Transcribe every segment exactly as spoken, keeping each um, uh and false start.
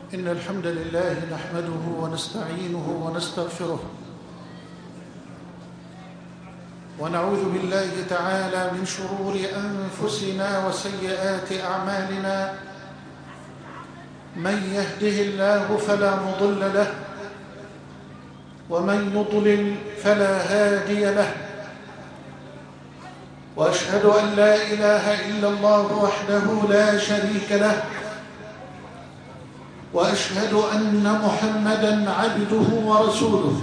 إن الحمد لله نحمده ونستعينه ونستغفره ونعوذ بالله تعالى من شرور أنفسنا وسيئات أعمالنا. من يهده الله فلا مضل له ومن يضلل فلا هادي له، وأشهد أن لا إله إلا الله وحده لا شريك له، وأشهد أن محمدًا عبده ورسوله.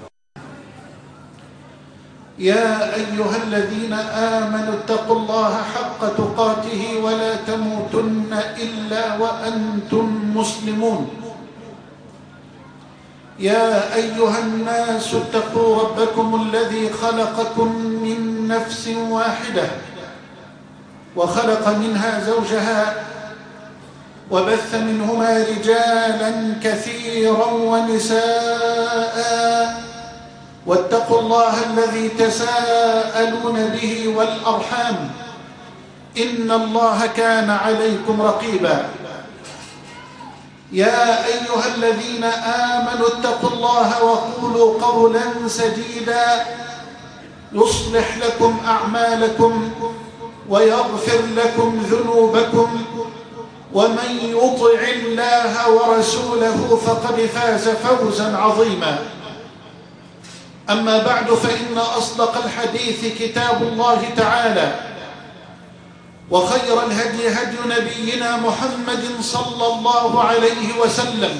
يا أيها الذين آمنوا اتقوا الله حق تقاته ولا تموتن إلا وأنتم مسلمون. يا أيها الناس اتقوا ربكم الذي خلقكم من نفس واحدة وخلق منها زوجها وبث منهما رجالا كثيرا ونساء، واتقوا الله الذي تساءلون به والأرحام إن الله كان عليكم رقيبا. يا أيها الذين آمنوا اتقوا الله وقولوا قولا سديدا يصلح لكم أعمالكم ويغفر لكم ذنوبكم، ومن يطع الله ورسوله فقد فاز فوزا عظيما. أما بعد، فإن أصدق الحديث كتاب الله تعالى، وخير الهدي هدي نبينا محمد صلى الله عليه وسلم،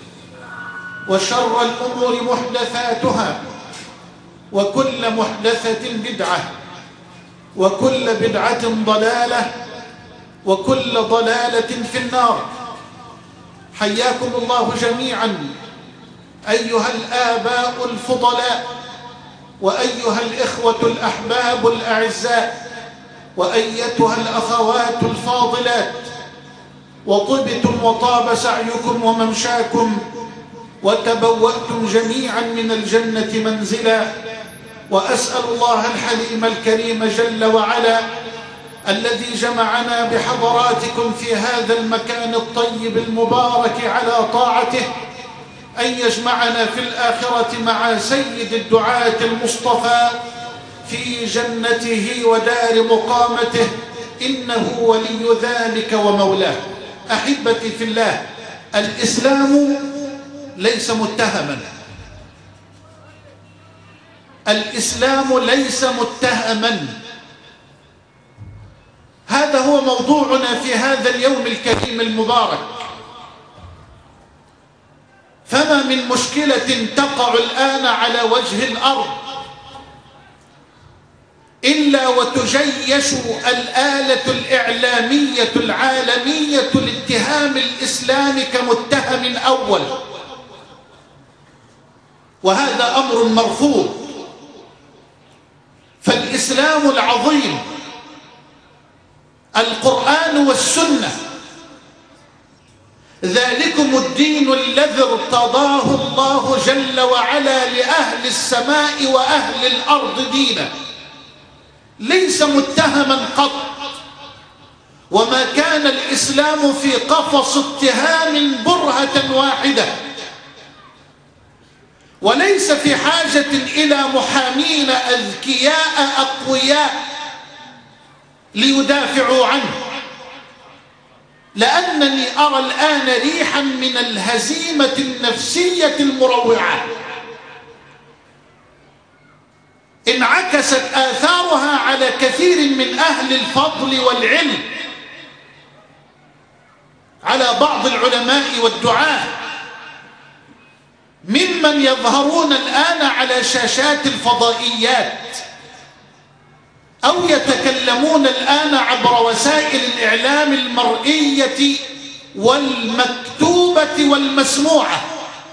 وشر الأمور محدثاتها، وكل محدثة بدعة، وكل بدعة ضلالة، وكل ضلالة في النار. حياكم الله جميعا أيها الآباء الفضلاء، وأيها الإخوة الأحباب الأعزاء، وأيتها الأخوات الفاضلات، وطبتم وطاب سعيكم وممشاكم، وتبوأتم جميعا من الجنة منزلا. وأسأل الله الحليم الكريم جل وعلا الذي جمعنا بحضراتكم في هذا المكان الطيب المبارك على طاعته أن يجمعنا في الآخرة مع سيد الدعاة المصطفى في جنته ودار مقامته، إنه ولي ذلك ومولاه. أحبتي في الله، الإسلام ليس متهما، الإسلام ليس متهما. هذا هو موضوعنا في هذا اليوم الكريم المبارك. فما من مشكلة تقع الآن على وجه الأرض إلا وتجيش الآلة الإعلامية العالمية لاتهام الإسلام كمتهم أول، وهذا أمر مرفوض. فالإسلام العظيم القرآن والسنة، ذلكم الدين الذي ارتضاه الله جل وعلا لأهل السماء وأهل الأرض دينا، ليس متهما قط. وما كان الإسلام في قفص اتهام برهة واحدة، وليس في حاجة إلى محامين أذكياء أقوياء ليدافعوا عنه، لأنني أرى الآن ريحا من الهزيمة النفسية المروعة انعكست آثارها على كثير من أهل الفضل والعلم، على بعض العلماء والدعاة ممن يظهرون الآن على شاشات الفضائيات أو يتكلمون الآن عبر وسائل الإعلام المرئية والمكتوبة والمسموعة.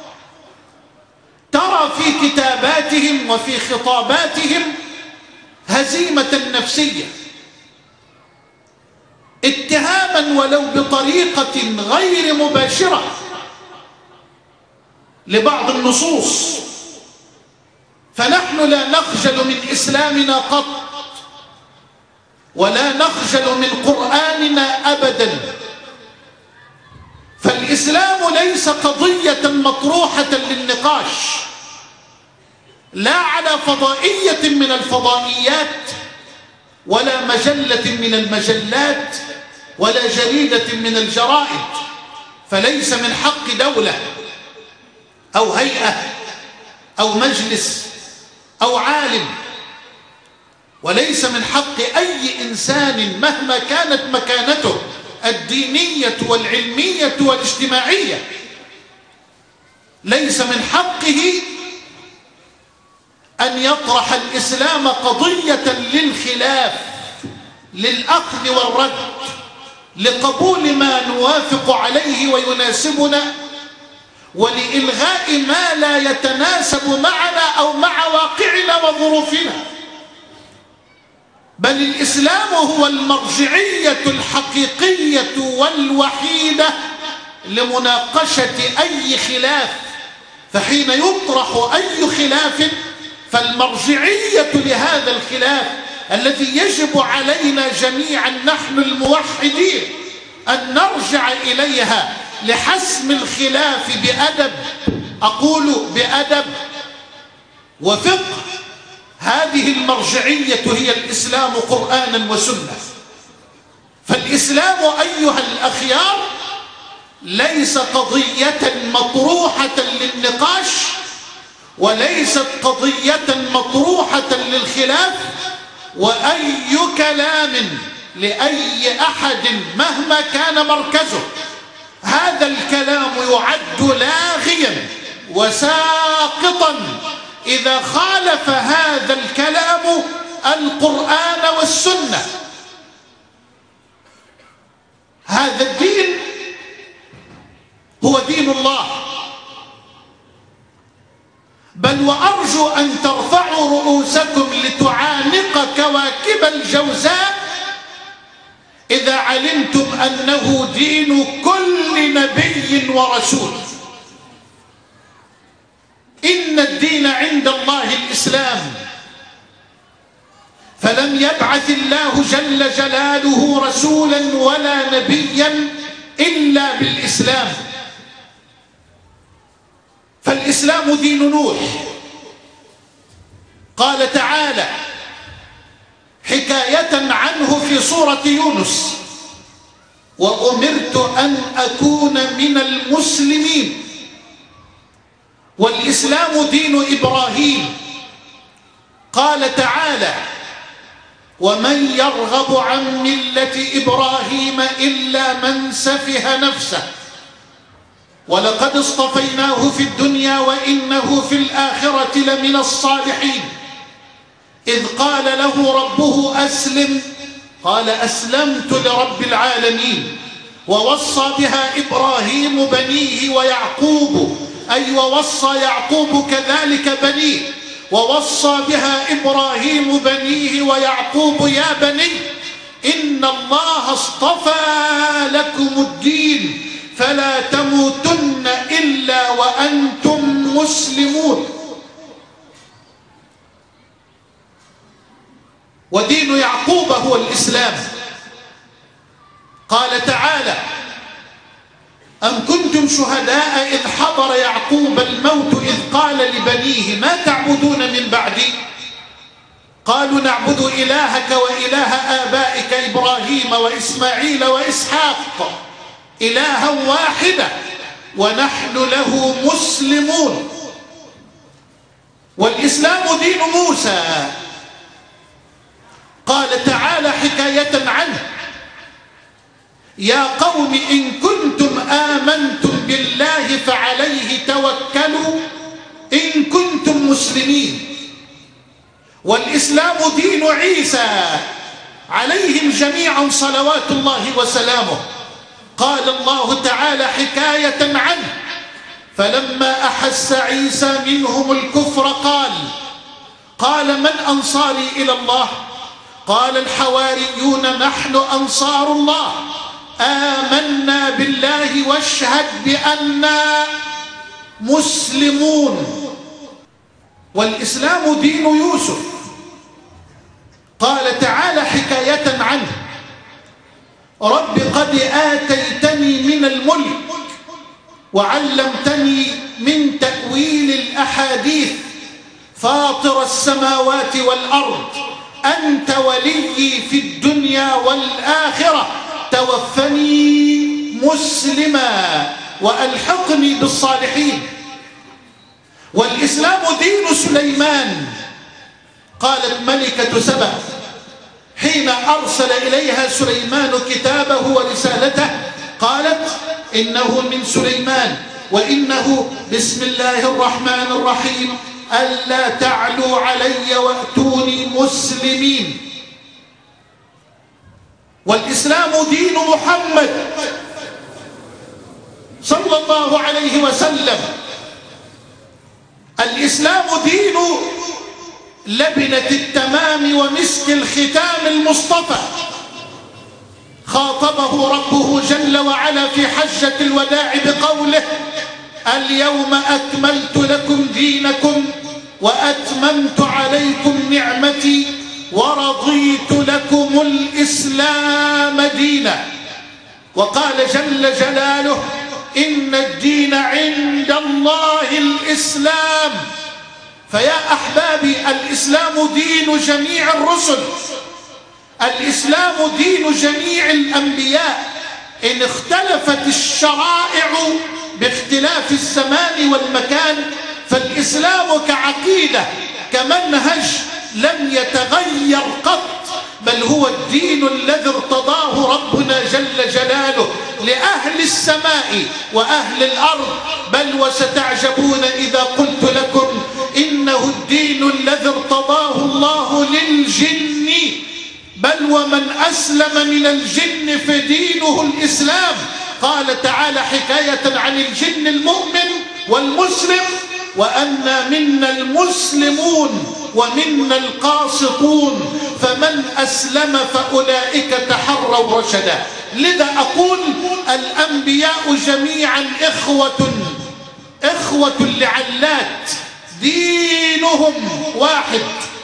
ترى في كتاباتهم وفي خطاباتهم هزيمة نفسية، اتهاما ولو بطريقة غير مباشرة لبعض النصوص. فنحن لا نخجل من إسلامنا قط، ولا نخجل من قرآننا أبدا، فالإسلام ليس قضية مطروحة للنقاش، لا على فضائية من الفضائيات ولا مجلة من المجلات ولا جريدة من الجرائد. فليس من حق دولة أو هيئة أو مجلس أو عالم، وليس من حق أي إنسان مهما كانت مكانته الدينية والعلمية والاجتماعية، ليس من حقه أن يطرح الإسلام قضية للخلاف، للأخذ والرد، لقبول ما نوافق عليه ويناسبنا، ولإلغاء ما لا يتناسب معنا أو مع واقعنا وظروفنا. بل الإسلام هو المرجعية الحقيقية والوحيدة لمناقشة أي خلاف، فحين يطرح أي خلاف فالمرجعية لهذا الخلاف الذي يجب علينا جميعا نحن الموحدين أن نرجع إليها لحسم الخلاف بأدب، أقول بأدب وفقه. هذه المرجعية هي الإسلام قرآنا وسنة. فالإسلام أيها الأخيار ليس قضية مطروحة للنقاش، وليست قضية مطروحة للخلاف، وأي كلام لأي أحد مهما كان مركزه هذا الكلام يعد لاغيا وساقطا إذا خالف هذا الكلام القرآن والسنة. هذا الدين هو دين الله. بل وأرجو أن ترفعوا رؤوسكم لتعانق كواكب الجوزاء إذا علمتم أنه دين كل نبي ورسول. إن الدين عند الله الإسلام، فلم يبعث الله جل جلاله رسولا ولا نبيا إلا بالإسلام. فالإسلام دين نوح. قال تعالى حكاية عنه في سورة يونس: وأمرت أن أكون من المسلمين. والإسلام دين إبراهيم. قال تعالى: ومن يرغب عن ملة إبراهيم إلا من سفه نفسه ولقد اصطفيناه في الدنيا وإنه في الآخرة لمن الصالحين. إذ قال له ربه أسلم قال أسلمت لرب العالمين. ووصى بها إبراهيم بنيه ويعقوب، أي ووصى يعقوب كذلك بنيه. ووصى بها إبراهيم بنيه ويعقوب يا بني إن الله اصطفى لكم الدين فلا تموتن إلا وأنتم مسلمون. ودين يعقوب هو الإسلام. قال تعالى: أم كنتم شهداء إذ حضر يعقوب الموت إذ قال لبنيه ما تعبدون من بعدي قالوا نعبد إلهك وإله آبائك إبراهيم وإسماعيل وإسحاق إلها واحدا ونحن له مسلمون. والإسلام دين موسى. قال تعالى حكاية عنه: يا قوم إن كنتم آمنتم بالله فعليه توكلوا إن كنتم مسلمين. والإسلام دين عيسى عليهم جميعا صلوات الله وسلامه. قال الله تعالى حكاية عنه: فلما أحس عيسى منهم الكفر قال قال من أنصاري إلى الله قال الحواريون نحن أنصار الله آمنا بالله واشهد بأننا مسلمون. والإسلام دين يوسف. قال تعالى حكاية عنه: رب قد آتيتني من الملك وعلمتني من تأويل الأحاديث فاطر السماوات والأرض، أنت ولي في الدنيا والآخرة، توفني مسلما وألحقني بالصالحين. والإسلام دين سليمان. قالت ملكة سبأ حين أرسل إليها سليمان كتابه ورسالته، قالت إنه من سليمان وإنه بسم الله الرحمن الرحيم ألا تعلوا علي وأتوني مسلمين. والإسلام دين محمد صلى الله عليه وسلم. الإسلام دين لبنة التمام ومسك الختام المصطفى. خاطبه ربه جل وعلا في حجة الوداع بقوله: اليوم أكملت لكم دينكم وأتممت عليكم نعمتي ورضيت لكم الإسلام دينا. وقال جل جلاله: إن الدين عند الله الإسلام. فيا أحبابي، الإسلام دين جميع الرسل، الإسلام دين جميع الأنبياء. إن اختلفت الشرائع باختلاف الزمان والمكان، فالإسلام كعقيدة كمنهج لم يتغير قط، بل هو الدين الذي ارتضاه ربنا جل جلاله لأهل السماء وأهل الأرض. بل وستعجبون إذا قلت لكم إنه الدين الذي ارتضاه الله للجن، بل ومن أسلم من الجن فدينه الإسلام. قال تعالى حكاية عن الجن المؤمن والمسلم: وأنا منا المسلمون ومنا القاسطون فمن أسلم فأولئك تحروا رشدا. لذا أقول الأنبياء جميعا إخوة إخوة لعلات، دينهم واحد،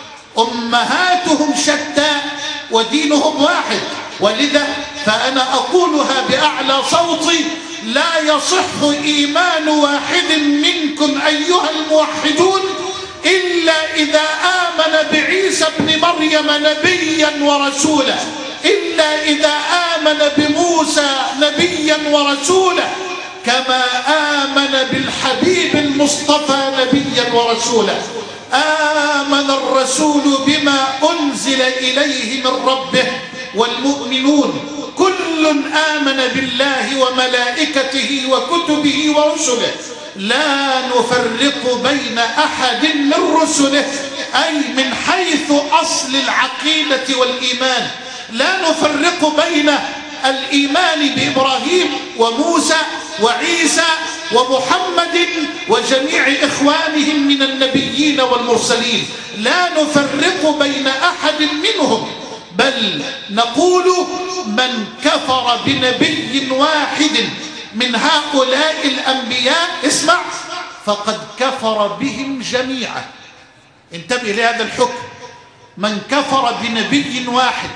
أمهاتهم شتى ودينهم واحد. ولذا فأنا أقولها بأعلى صوتي: لا يصح إيمان واحد منكم أيها الموحدون إلا إذا آمن بعيسى ابن مريم نبيا ورسولا، إلا إذا آمن بموسى نبيا ورسولا، كما آمن بالحبيب المصطفى نبيا ورسولا. آمن الرسول بما أنزل إليه من ربه والمؤمنون كل آمن بالله وملائكته وكتبه ورسله لا نفرق بين أحد من رسله، أي من حيث أصل العقيدة والإيمان لا نفرق بين الإيمان بإبراهيم وموسى وعيسى ومحمد وجميع إخوانهم من النبيين والمرسلين، لا نفرق بين أحد منهم، بل نقول من كفر بنبي واحد من هؤلاء الأنبياء اسمع فقد كفر بهم جميعا. انتبه لهذا الحكم، من كفر بنبي واحد،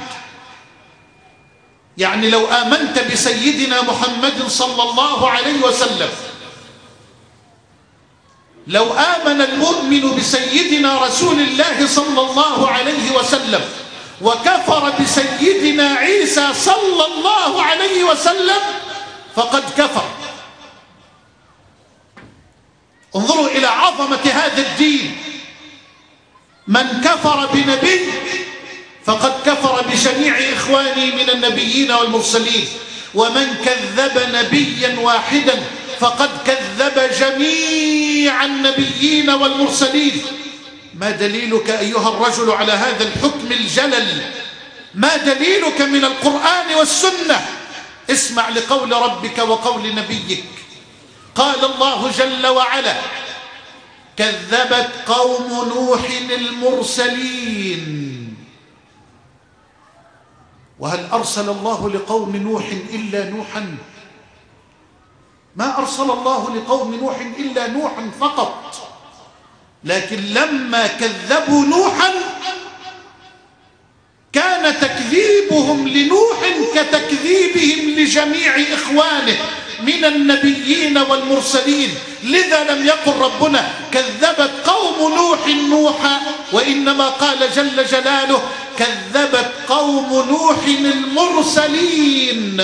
يعني لو آمنت بسيدنا محمد صلى الله عليه وسلم، لو آمن المؤمن بسيدنا رسول الله صلى الله عليه وسلم وكفر بسيدنا عيسى صلى الله عليه وسلم فقد كفر. انظروا إلى عظمة هذا الدين، من كفر بنبي فقد كفر بجميع إخواني من النبيين والمرسلين، ومن كذب نبيا واحدا فقد كذب جميع النبيين والمرسلين. ما دليلك أيها الرجل على هذا الحكم الجلل؟ ما دليلك من القرآن والسنة؟ اسمع لقول ربك وقول نبيك. قال الله جل وعلا: كذبت قوم نوح المرسلين. وهل أرسل الله لقوم نوح إلا نوحا؟ ما أرسل الله لقوم نوح إلا نوحا فقط، لكن لما كذبوا نوحا كان تكذيبهم لنوح كتكذيبهم لجميع إخوانه، من النبيين والمرسلين. لذا لم يقل ربنا كذبت قوم نوح نوحا، وإنما قال جل جلاله كذبت قوم نوح المرسلين.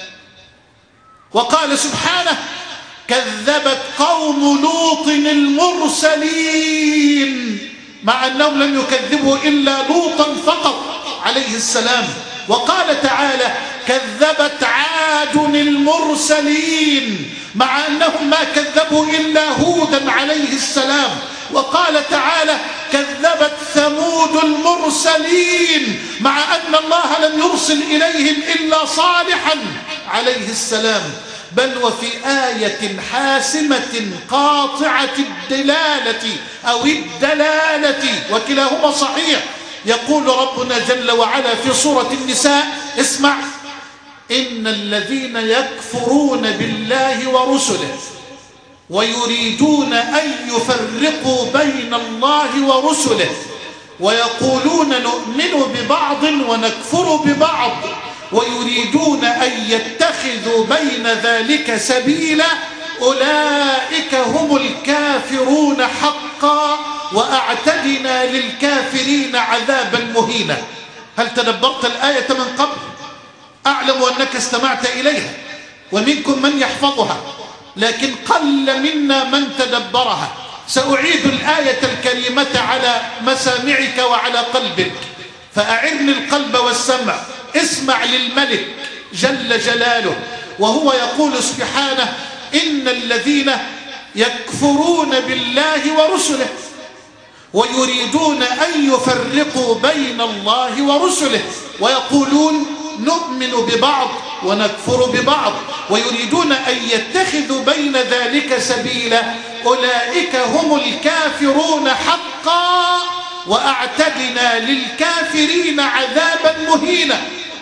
وقال سبحانه كذبت قوم لوط المرسلين، مع أنهم لم يكذبوا إلا لوطا فقط عليه السلام. وقال تعالى كذبت عاد المرسلين، مع أنهم ما كذبوا إلا هودا عليه السلام. وقال تعالى كذبت ثمود المرسلين، مع أن الله لم يرسل إليهم إلا صالحا عليه السلام. بل وفي آية حاسمة قاطعة الدلالة أو الدلالة، وكلاهما صحيح، يقول ربنا جل وعلا في سورة النساء، اسمع: إن الذين يكفرون بالله ورسله ويريدون أن يفرقوا بين الله ورسله ويقولون نؤمن ببعض ونكفر ببعض ويريدون أن يتخذوا بين ذلك سبيلا أولئك هم الكافرون حقا وأعتدنا للكافرين عذابا مهينا. هل تدبرت الآية من قبل؟ أعلم أنك استمعت إليها ومنكم من يحفظها، لكن قل منا من تدبرها. سأعيد الآية الكريمة على مسامعك وعلى قلبك، فأعرني القلب والسمع. اسمع للملك جل جلاله وهو يقول سبحانه: إن الذين يكفرون بالله ورسله ويريدون أن يفرقوا بين الله ورسله ويقولون نؤمن ببعض ونكفر ببعض ويريدون أن يتخذوا بين ذلك سبيلا أولئك هم الكافرون حقا وأعتدنا للكافرين عذابا مهينا.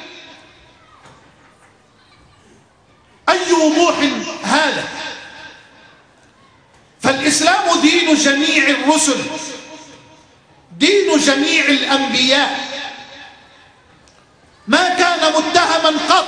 أي وضوح هذا! فالإسلام دين جميع الرسل، دين جميع الأنبياء، ما كان متهما قط.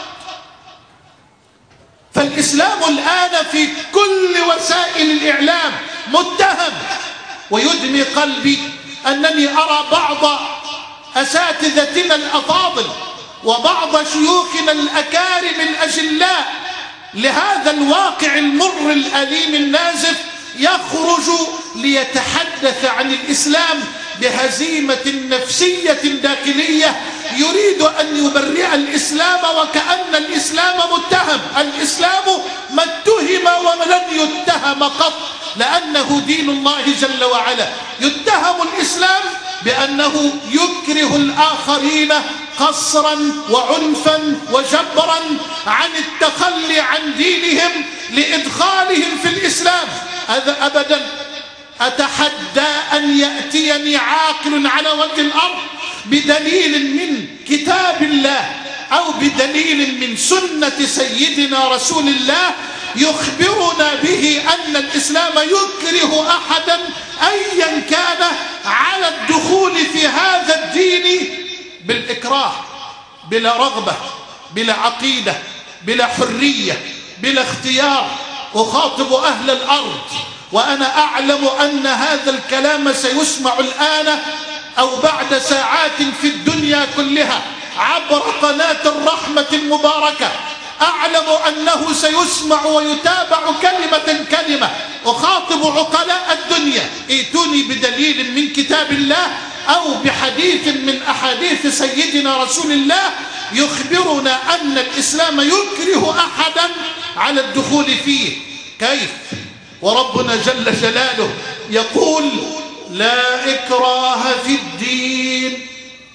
فالإسلام الآن في كل وسائل الإعلام متهم. ويدمي قلبي أنني أرى بعض أساتذتنا الأفاضل وبعض شيوخنا الأكارم الأجلاء لهذا الواقع المر الأليم النازف يخرج ليتحدث عن الإسلام بهزيمة نفسية داخلية، يريد أن يبرئ الإسلام وكأن الإسلام متهم. الإسلام ما اتهم ولن يتهم قط، لأنه دين الله جل وعلا. يتهم الإسلام بأنه يكره الآخرين قصرا وعنفا وجبرا عن التخلي عن دينهم لإدخالهم في الإسلام. هذا أبدا. أتحدى أن يأتيني عاقل على وجه الأرض بدليل من كتاب الله أو بدليل من سنة سيدنا رسول الله يخبرنا به أن الإسلام يكره أحدا أيا كان على الدخول في هذا الدين بالإكراه، بلا رغبة، بلا عقيدة، بلا حرية، بلا اختيار. أخاطب أهل الأرض وأنا أعلم أن هذا الكلام سيسمع الآن أو بعد ساعات في الدنيا كلها عبر قناة الرحمة المباركة. أعلم أنه سيسمع ويتابع كلمة كلمة. أخاطب عقلاء الدنيا: ائتوني بدليل من كتاب الله أو بحديث من أحاديث سيدنا رسول الله يخبرنا أن الإسلام يكره أحدا على الدخول فيه. كيف وربنا جل جلاله يقول: لا إكراه في الدين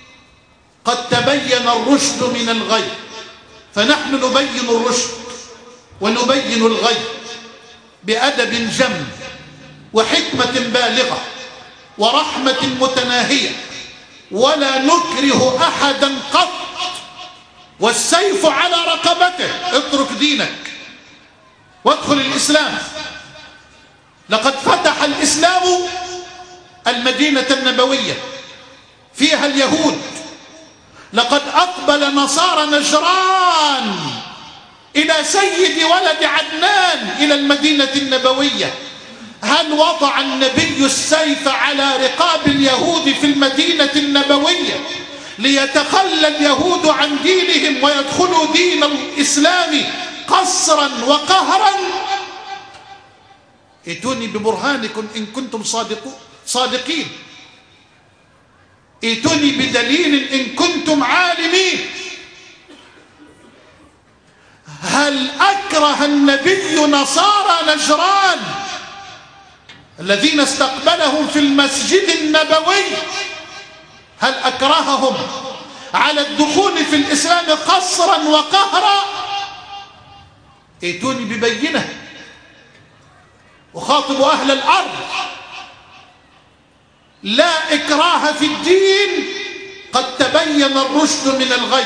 قد تبين الرشد من الغي. فنحن نبين الرشد ونبين الغي بأدب جم وحكمة بالغة ورحمة متناهية، ولا نكره أحدا قط، والسيف على رقبته. اترك دينك وادخل الإسلام. لقد فتح الإسلام المدينة النبوية، فيها اليهود. لقد أقبل نصارى نجران إلى سيد ولد عدنان إلى المدينة النبوية. هل وضع النبي السيف على رقاب اليهود في المدينة النبوية ليتخلى اليهود عن دينهم ويدخلوا دين الإسلام قسرا وقهرا؟ ائتوني ببرهانكم إن كنتم صادقين، ائتوني بدليل إن كنتم عالمين. هل أكره النبي نصارى نجران الذين استقبلهم في المسجد النبوي؟ هل أكرههم على الدخول في الإسلام قسرا وقهرا؟ ائتوني ببينة. أخاطب أهل الأرض: لا إكراه في الدين، قد تبين الرشد من الغي.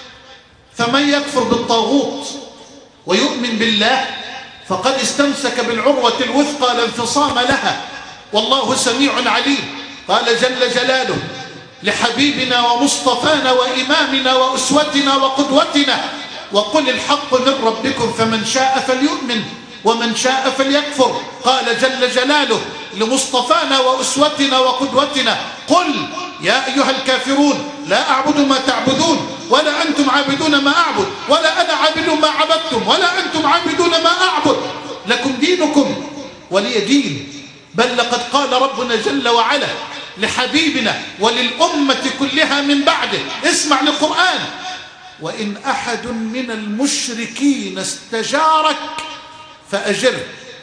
فمن يكفر بالطاغوت ويؤمن بالله فقد استمسك بالعروة الوثقى لا انفصام لها، والله سميع عليم. قال جل جلاله لحبيبنا ومصطفانا وإمامنا وأسوتنا وقدوتنا: وقل الحق من ربكم فمن شاء فليؤمن ومن شاء فليكفر. قال جل جلاله لمصطفانا وأسوتنا وقدوتنا: قل يا أيها الكافرون لا أعبد ما تعبدون ولا أنتم عابدون ما أعبد ولا أنا عابد ما عبدتم ولا أنتم عابدون ما أعبد، لكم دينكم ولي دين. بل لقد قال ربنا جل وعلا لحبيبنا وللأمة كلها من بعده: اسمع للقرآن: وإن أحد من المشركين استجارك فأجره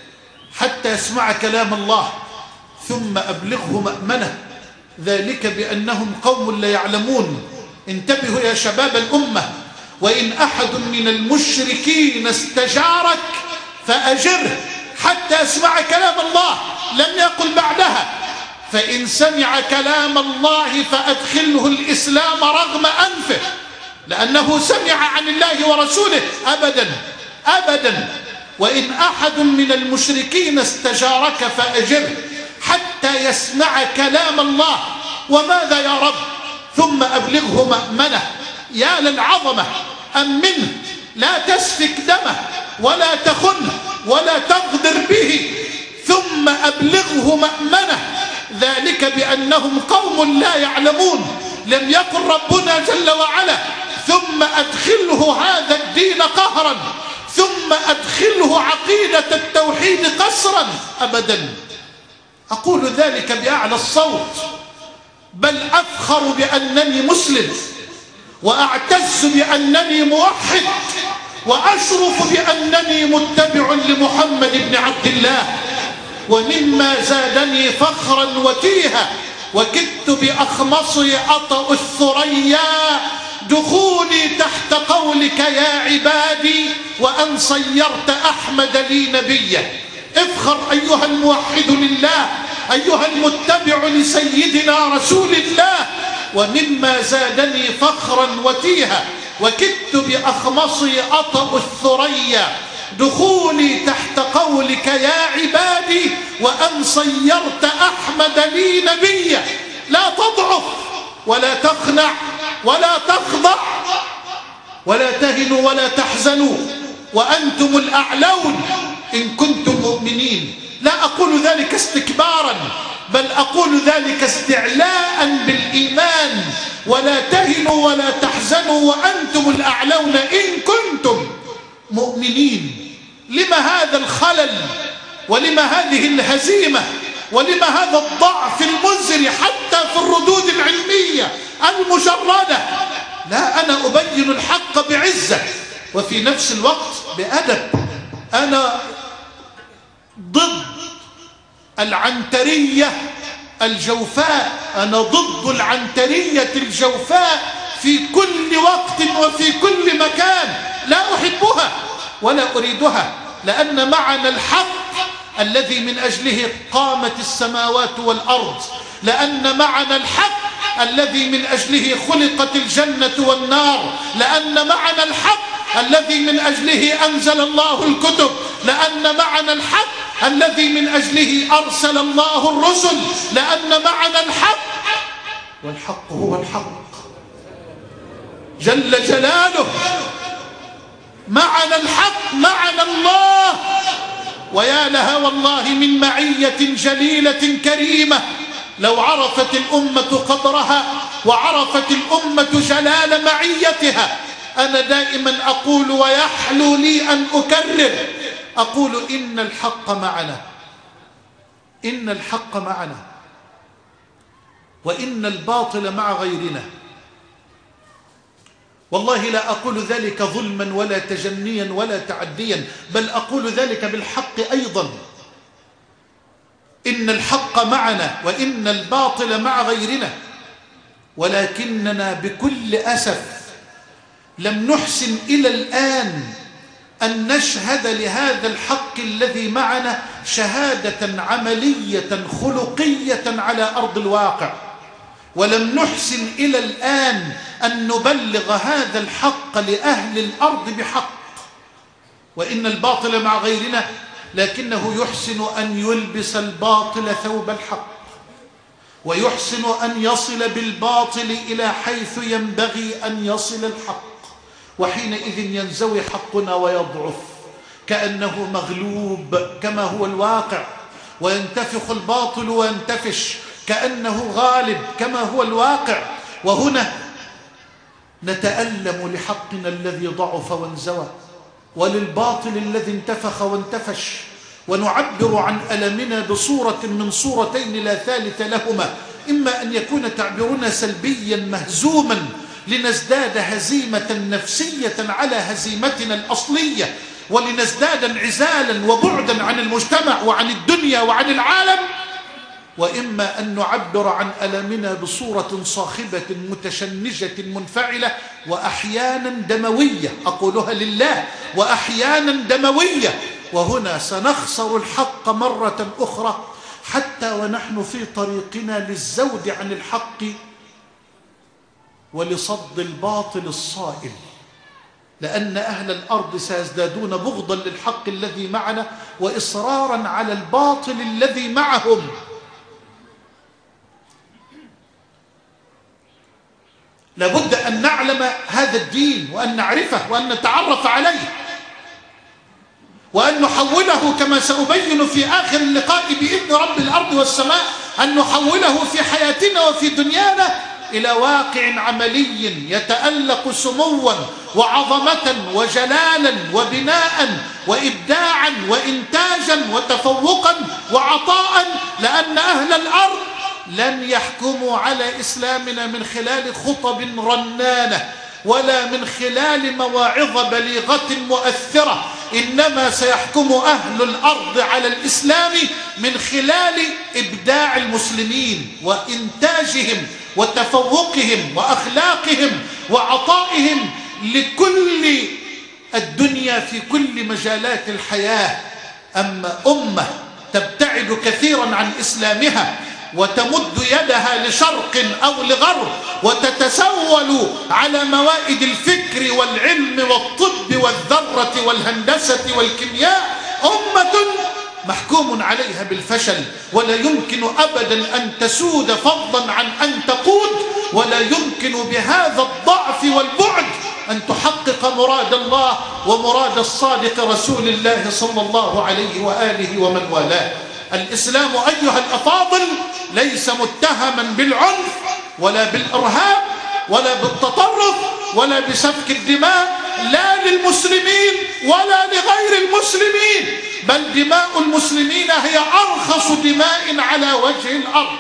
حتى يسمع كلام الله ثم أبلغه مأمنه، ذلك بأنهم قوم لا يعلمون. انتبهوا يا شباب الأمة: وإن أحد من المشركين استجارك فأجره حتى يسمع كلام الله. لم يقل بعدها: فإن سمع كلام الله فأدخله الإسلام رغم أنفه، لأنه سمع عن الله ورسوله. أبدا أبدا. وإن أحد من المشركين استجارك فأجره حتى يسمع كلام الله. وماذا يا رب؟ ثم أبلغه مأمنه. يا للعظمة، أمنه، لا تسفك دمه ولا تخنه ولا تغدر به، ثم أبلغه مأمنه، ذلك بأنهم قوم لا يعلمون. لم يقل ربنا جل وعلا: ثم أدخله هذا الدين قهرا، ثم أدخله عقيدة التوحيد قسرا. أبدا. أقول ذلك بأعلى الصوت، بل أفخر بأنني مسلم، وأعتز بأنني موحد، وأشرف بأنني متبع لمحمد بن عبد الله. ومما زادني فخرا وتيها وكدت بأخمصي أطأ الثريا دخولي تحت قولك يا عبادي وأن صيرت أحمد لي نبيا. افخر أيها الموحد لله، أيها المتبع لسيدنا رسول الله. ومما زادني فخرا وتيها وكدت بأخمصي أطأ الثريا دخولي تحت قولك يا عبادي وأن صيرت أحمد لي نبيا. لا تضعف ولا تخنع ولا تخضع ولا تهنوا ولا تحزنوا وأنتم الأعلون إن كنتم مؤمنين. لا أقول ذلك استكبارا، بل أقول ذلك استعلاء بالإيمان. ولا تهنوا ولا تحزنوا وأنتم الأعلون إن كنتم مؤمنين. لما هذا الخلل؟ ولما هذه الهزيمة؟ ولما هذا الضعف المزري حتى في الردود العلمية المجردة؟ لا، أنا أبين الحق بعزة وفي نفس الوقت بأدب. أنا ضد العنترية الجوفاء، أنا ضد العنترية الجوفاء في كل وقت وفي كل مكان. لا أحبها ولا أريدها، لأن معنا الحق الذي من أجله قامت السماوات والأرض، لأن معنا الحق الذي من أجله خلقت الجنة والنار، لأن معنا الحق الذي من أجله أنزل الله الكتب، لأن معنا الحق الذي من أجله أرسل الله الرسل، لأن معنا الحق، والحق هو الحق جل جلاله. معنا الحق، معنا الله. ويا لها والله من معية جليلة كريمة لو عرفت الأمة قدرها وعرفت الأمة جلال معيتها. أنا دائما أقول ويحلو لي أن أكرر، أقول إن الحق معنا، إن الحق معنا، وإن الباطل مع غيرنا. والله لا أقول ذلك ظلما ولا تجنيا ولا تعديا، بل أقول ذلك بالحق أيضا. إن الحق معنا وإن الباطل مع غيرنا، ولكننا بكل أسف لم نحسن إلى الآن أن نشهد لهذا الحق الذي معنا شهادة عملية خلقية على أرض الواقع، ولم نحسن إلى الآن أن نبلغ هذا الحق لأهل الأرض بحق. وإن الباطل مع غيرنا، لكنه يحسن أن يلبس الباطل ثوب الحق، ويحسن أن يصل بالباطل إلى حيث ينبغي أن يصل الحق، وحينئذ ينزوي حقنا ويضعف كأنه مغلوب كما هو الواقع، وينتفخ الباطل وينتفش كأنه غالب كما هو الواقع. وهنا نتألم لحقنا الذي ضعف وانزوى، وللباطل الذي انتفخ وانتفش، ونعبر عن ألمنا بصورة من صورتين لا ثالث لهما. إما أن يكون تعبيرنا سلبيا مهزوما لنزداد هزيمة نفسية على هزيمتنا الأصلية، ولنزداد انعزالا وبعدا عن المجتمع وعن الدنيا وعن العالم، وإما أن نعبر عن ألمنا بصورة صاخبة متشنجة منفعلة وأحيانا دموية، أقولها لله، وأحيانا دموية. وهنا سنخسر الحق مرة أخرى، حتى ونحن في طريقنا للزود عن الحق ولصد الباطل الصائل، لأن أهل الأرض سيزدادون بغضا للحق الذي معنا وإصرارا على الباطل الذي معهم. لابد أن نعلم هذا الدين وأن نعرفه وأن نتعرف عليه، وأن نحوله كما سأبين في آخر اللقاء بإذن رب الأرض والسماء، أن نحوله في حياتنا وفي دنيانا إلى واقع عملي يتألق سموا وعظمة وجلالا وبناء وإبداعا وإنتاجا وتفوقا وعطاء، لأن أهل الأرض لن يحكموا على إسلامنا من خلال خطب رنانة ولا من خلال مواعظ بليغة مؤثرة، إنما سيحكم أهل الأرض على الإسلام من خلال إبداع المسلمين وإنتاجهم وتفوقهم وأخلاقهم وعطائهم لكل الدنيا في كل مجالات الحياة. أما أمة تبتعد كثيرا عن إسلامها وتمد يدها لشرق أو لغرب وتتسول على موائد الفكر والعلم والطب والذرة والهندسة والكيمياء، أمة محكوم عليها بالفشل، ولا يمكن أبدا أن تسود فضلا عن أن تقود، ولا يمكن بهذا الضعف والبعد أن تحقق مراد الله ومراد الصادق رسول الله صلى الله عليه وآله ومن والاه. الإسلام أيها الأفاضل ليس متهما بالعنف ولا بالإرهاب ولا بالتطرف ولا بسفك الدماء، لا للمسلمين ولا لغير المسلمين، بل دماء المسلمين هي أرخص دماء على وجه الأرض،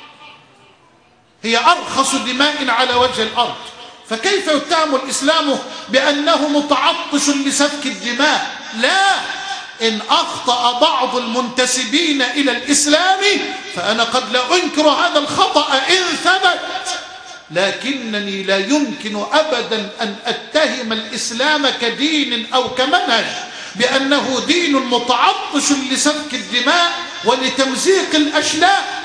هي أرخص دماء على وجه الأرض. فكيف يتهم الإسلام بأنه متعطش لسفك الدماء؟ لا، إن أخطأ بعض المنتسبين إلى الإسلام فأنا قد لا أنكر هذا الخطأ إن ثبت، لكنني لا يمكن أبدا أن أتهم الإسلام كدين أو كمنهج بأنه دين متعطش لسفك الدماء ولتمزيق الأشلاء.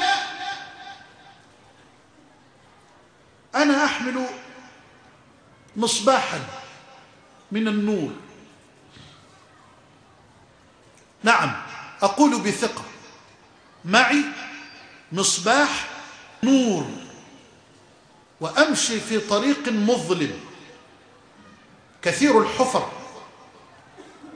أنا أحمل مصباحا من النور، نعم أقول بثقة، معي مصباح نور، وأمشي في طريق مظلم كثير الحفر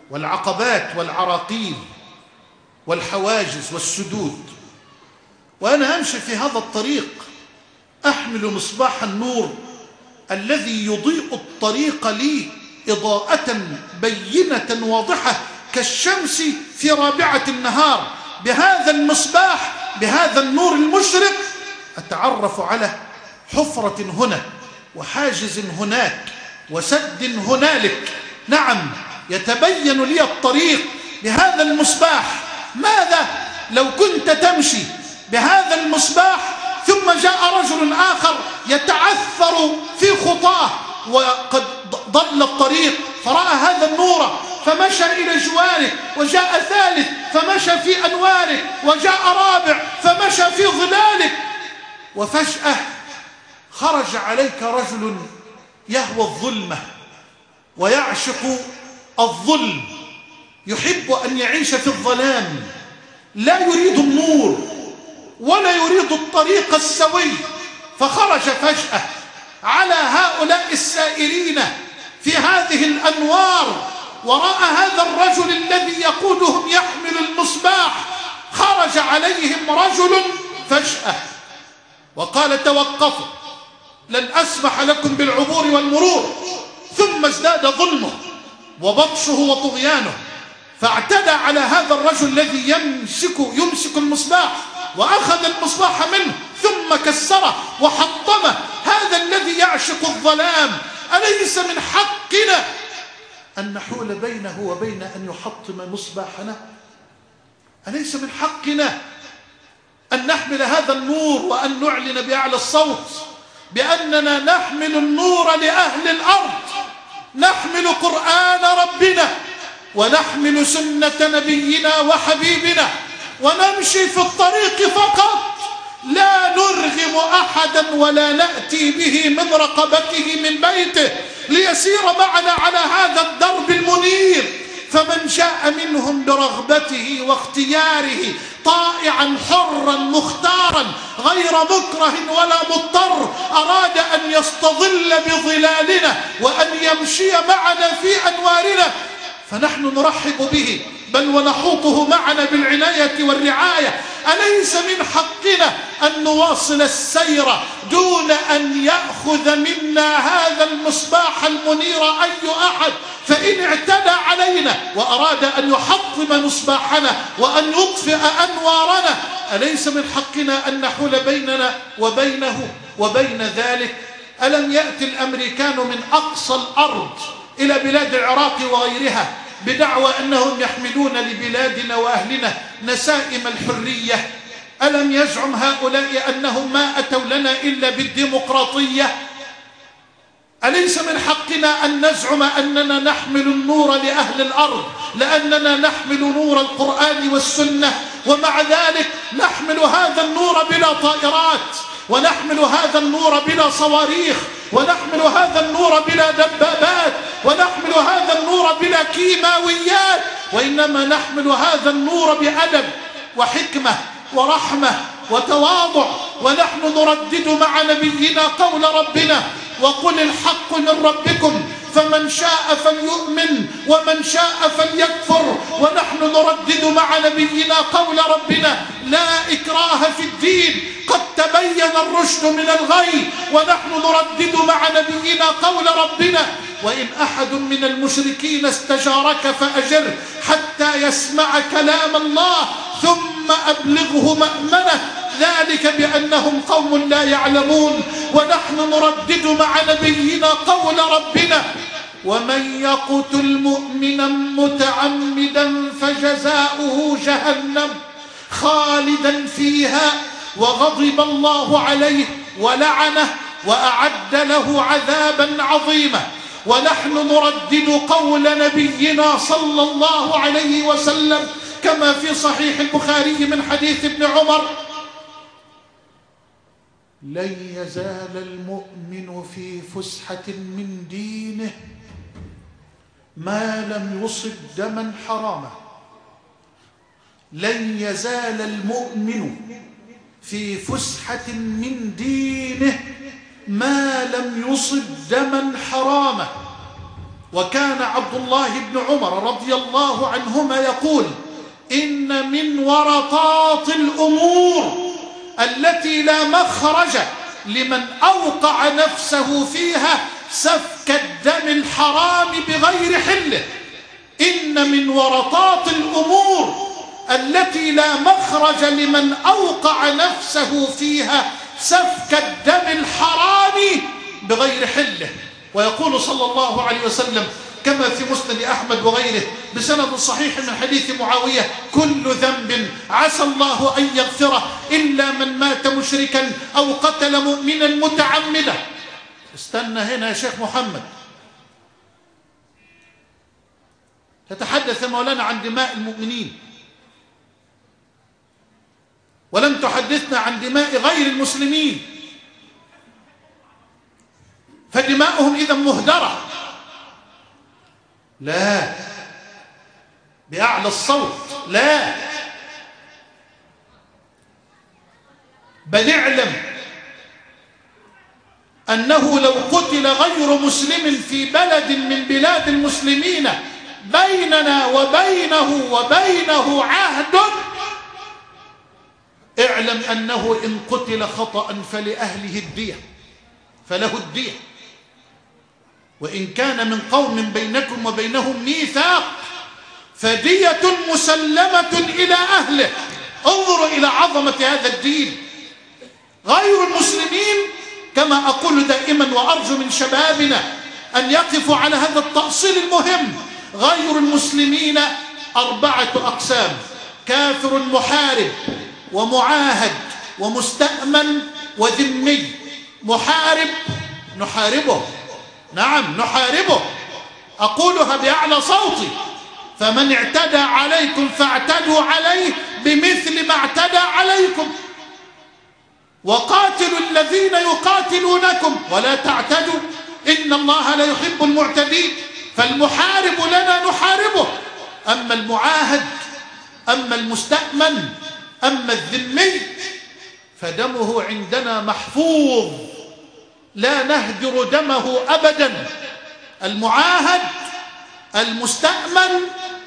والعقبات والعراقيل والحواجز والسدود. وأنا أمشي في هذا الطريق أحمل مصباح النور الذي يضيء الطريق لي إضاءة بينة واضحة كالشمس في رابعة النهار. بهذا المصباح، بهذا النور المشرق، أتعرف على حفرة هنا وحاجز هناك وسد هنالك. نعم، يتبين لي الطريق بهذا المصباح. ماذا لو كنت تمشي بهذا المصباح ثم جاء رجل آخر يتعثر في خطاه وقد ضل الطريق فرأى هذا النور فمشى إلى جواره، وجاء ثالث فمشى في أنواره، وجاء رابع فمشى في ظلالك، وفجأة خرج عليك رجل يهوى الظلمة ويعشق الظلم، يحب أن يعيش في الظلام، لا يريد النور ولا يريد الطريق السوي. فخرج فجأة على هؤلاء السائرين في هذه الأنوار، ورأى هذا الرجل الذي يقودهم يحمل المصباح. خرج عليهم رجل فجأة وقال: توقفوا، لن أسمح لكم بالعبور والمرور. ثم ازداد ظلمه وبطشه وطغيانه، فاعتدى على هذا الرجل الذي يمسك يمسك المصباح، وأخذ المصباح منه ثم كسره وحطمه. هذا الذي يعشق الظلام، أليس من حقنا أن نحول بينه وبين أن يحطم مصباحنا؟ أليس من حقنا أن نحمل هذا النور وأن نعلن بأعلى الصوت بأننا نحمل النور لأهل الأرض، نحمل قرآن ربنا ونحمل سنة نبينا وحبيبنا، ونمشي في الطريق فقط، لا نرغم أحدا ولا نأتي به من رقبته من بيته ليسير معنا على هذا الدرب المنير. فمن جاء منهم برغبته واختياره طائعا حرا مختارا غير مكره ولا مضطر أراد أن يستظل بظلالنا وأن يمشي معنا في أنوارنا، فنحن نرحب به، بل ونحوطه معنا بالعناية والرعاية. أليس من حقنا أن نواصل السير دون أن يأخذ منا هذا المصباح المنير أي أحد؟ فإن اعتدى علينا وأراد أن يحطم مصباحنا وأن يطفئ أنوارنا، أليس من حقنا أن نحول بيننا وبينه وبين ذلك؟ ألم يأتي الأمريكان من أقصى الأرض إلى بلاد العراق وغيرها بدعوى أنهم يحملون لبلادنا وأهلنا نسائم الحرية؟ ألم يزعم هؤلاء أنهم ما أتوا لنا إلا بالديمقراطية؟ أليس من حقنا أن نزعم أننا نحمل النور لأهل الأرض لأننا نحمل نور القرآن والسنة، ومع ذلك نحمل هذا النور بلا طائرات، ونحمل هذا النور بلا صواريخ، ونحمل هذا النور بلا دبابات، ونحمل هذا النور بلا كيماويات، وإنما نحمل هذا النور بأدب وحكمة ورحمة وتواضع، ونحن نردد مع نبينا قول ربنا: وقل الحق من ربكم فمن شاء فليؤمن ومن شاء فليكفر. ونحن نردد مع نبينا قول ربنا: لا إكراه في الدين قد تبين الرشد من الغي. ونحن نردد مع نبينا قول ربنا: وإن أحد من المشركين استجارك فأجره حتى يسمع كلام الله ثم أبلغه مأمنه، ذلك بأنهم قوم لا يعلمون. ونحن نردد مع نبينا قول ربنا: ومن يقتل مؤمنا متعمدا فجزاؤه جهنم خالدا فيها وغضب الله عليه ولعنه وأعد له عذابا عظيما. ونحن نردد قول نبينا صلى الله عليه وسلم كما في صحيح البخاري من حديث ابن عمر: لن يزال المؤمن في فسحة من دينه ما لم يصب دما حراما. لن يزال المؤمن في فسحة من دينه ما لم يصب دما حراما. وكان عبد الله بن عمر رضي الله عنهما يقول: إن من ورطات الأمور التي لا مخرج لمن أوقع نفسه فيها سفك الدم الحرام بغير حله. إن من ورطات الأمور التي لا مخرج لمن أوقع نفسه فيها سفك الدم الحرام بغير حله. ويقول صلى الله عليه وسلم كما في مسند أحمد وغيره بسند صحيح من حديث معاوية: كل ذنب عسى الله أن يغفره إلا من مات مشركا أو قتل مؤمنا متعمدا. استنى هنا يا شيخ محمد، تتحدث مولانا عن دماء المؤمنين ولم تحدثنا عن دماء غير المسلمين، فدماؤهم إذا مهدرة. لا، بأعلى الصوت، لا، بل اعلم أنه لو قتل غير مسلم في بلد من بلاد المسلمين بيننا وبينه وبينه عهد، اعلم أنه إن قتل خطأ فلأهله الدية، فله الدية. وإن كان من قوم بينكم وبينهم ميثاق فدية مسلمة إلى أهله. انظروا إلى عظمة هذا الدين. غير المسلمين كما أقول دائما وأرجو من شبابنا أن يقفوا على هذا التأصيل المهم، غير المسلمين أربعة أقسام: كافر محارب ومعاهد ومستأمن وذمي. محارب نحاربه، نعم نحاربه، أقولها بأعلى صوتي: فمن اعتدى عليكم فاعتدوا عليه بمثل ما اعتدى عليكم، وقاتلوا الذين يقاتلونكم ولا تعتدوا إن الله لا يحب المعتدين. فالمحارب لنا نحاربه. أما المعاهد، أما المستأمن، أما الذمي فدمه عندنا محفوظ، لا نهدر دمه أبدا. المعاهد، المستأمن،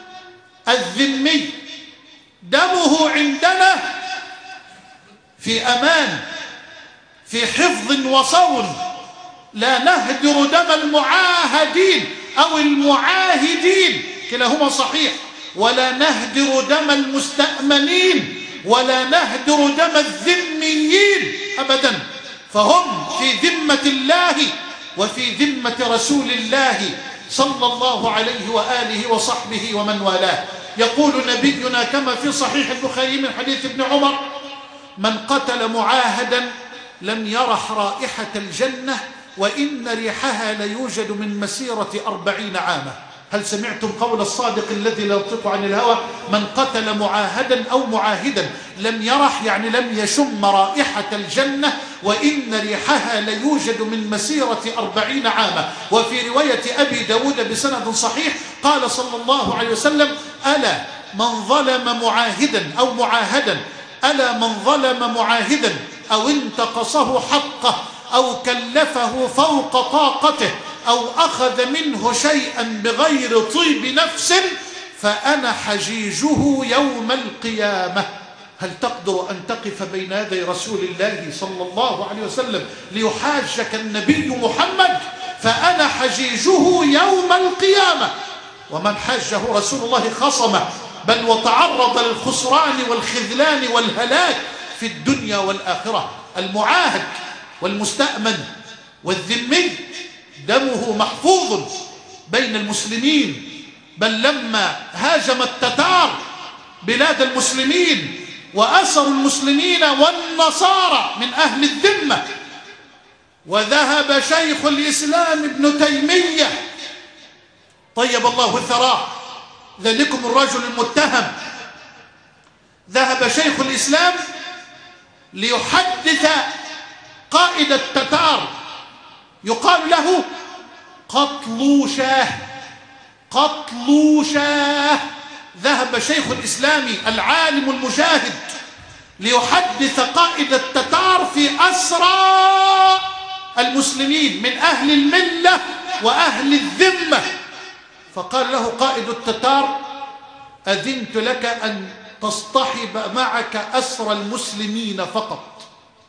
الذمي دمه عندنا في أمان، في حفظ وصون. لا نهدر دم المعاهدين أو المعاهدين، كلاهما صحيح، ولا نهدر دم المستأمنين، ولا نهدر دم الذميين أبدا، فهم في ذمة الله وفي ذمة رسول الله صلى الله عليه وآله وصحبه ومن والاه. يقول نبينا كما في صحيح البخاري من حديث ابن عمر: من قتل معاهدا لم يرح رائحة الجنة وإن ريحها ليوجد من مسيرة أربعين عاما. هل سمعتم قول الصادق الذي لا ينطق عن الهوى؟ من قتل معاهدا أو معاهدا لم يرح، يعني لم يشم رائحة الجنة، وإن ريحها ليوجد من مسيرة أربعين عاما. وفي رواية أبي داود بسند صحيح قال صلى الله عليه وسلم: ألا من ظلم معاهدا أو معاهدا ألا من ظلم معاهدا أو انتقصه حقه أو كلفه فوق طاقته أو أخذ منه شيئا بغير طيب نفس فأنا حجيجه يوم القيامة. هل تقدر أن تقف بين يدي رسول الله صلى الله عليه وسلم ليحاجك النبي محمد؟ فأنا حجيجه يوم القيامة. ومن حاجه رسول الله خصمه، بل وتعرض للخسران والخذلان والهلاك في الدنيا والآخرة. المعاهد والمستأمن والذمي دمه محفوظ بين المسلمين، بل لما هاجم التتار بلاد المسلمين وأسروا المسلمين والنصارى من أهل الذمة، وذهب شيخ الإسلام ابن تيمية طيب الله ثراه، ذلكم الرجل المتهم، ذهب شيخ الإسلام ليحدث قائد التتار يقال له قطلوشاه. قطلوشاه ذهب شيخ الإسلام العالم المجاهد ليحدث قائد التتار في أسرى المسلمين من أهل الملة وأهل الذمة، فقال له قائد التتار: أذنت لك أن تصطحب معك أسر المسلمين فقط.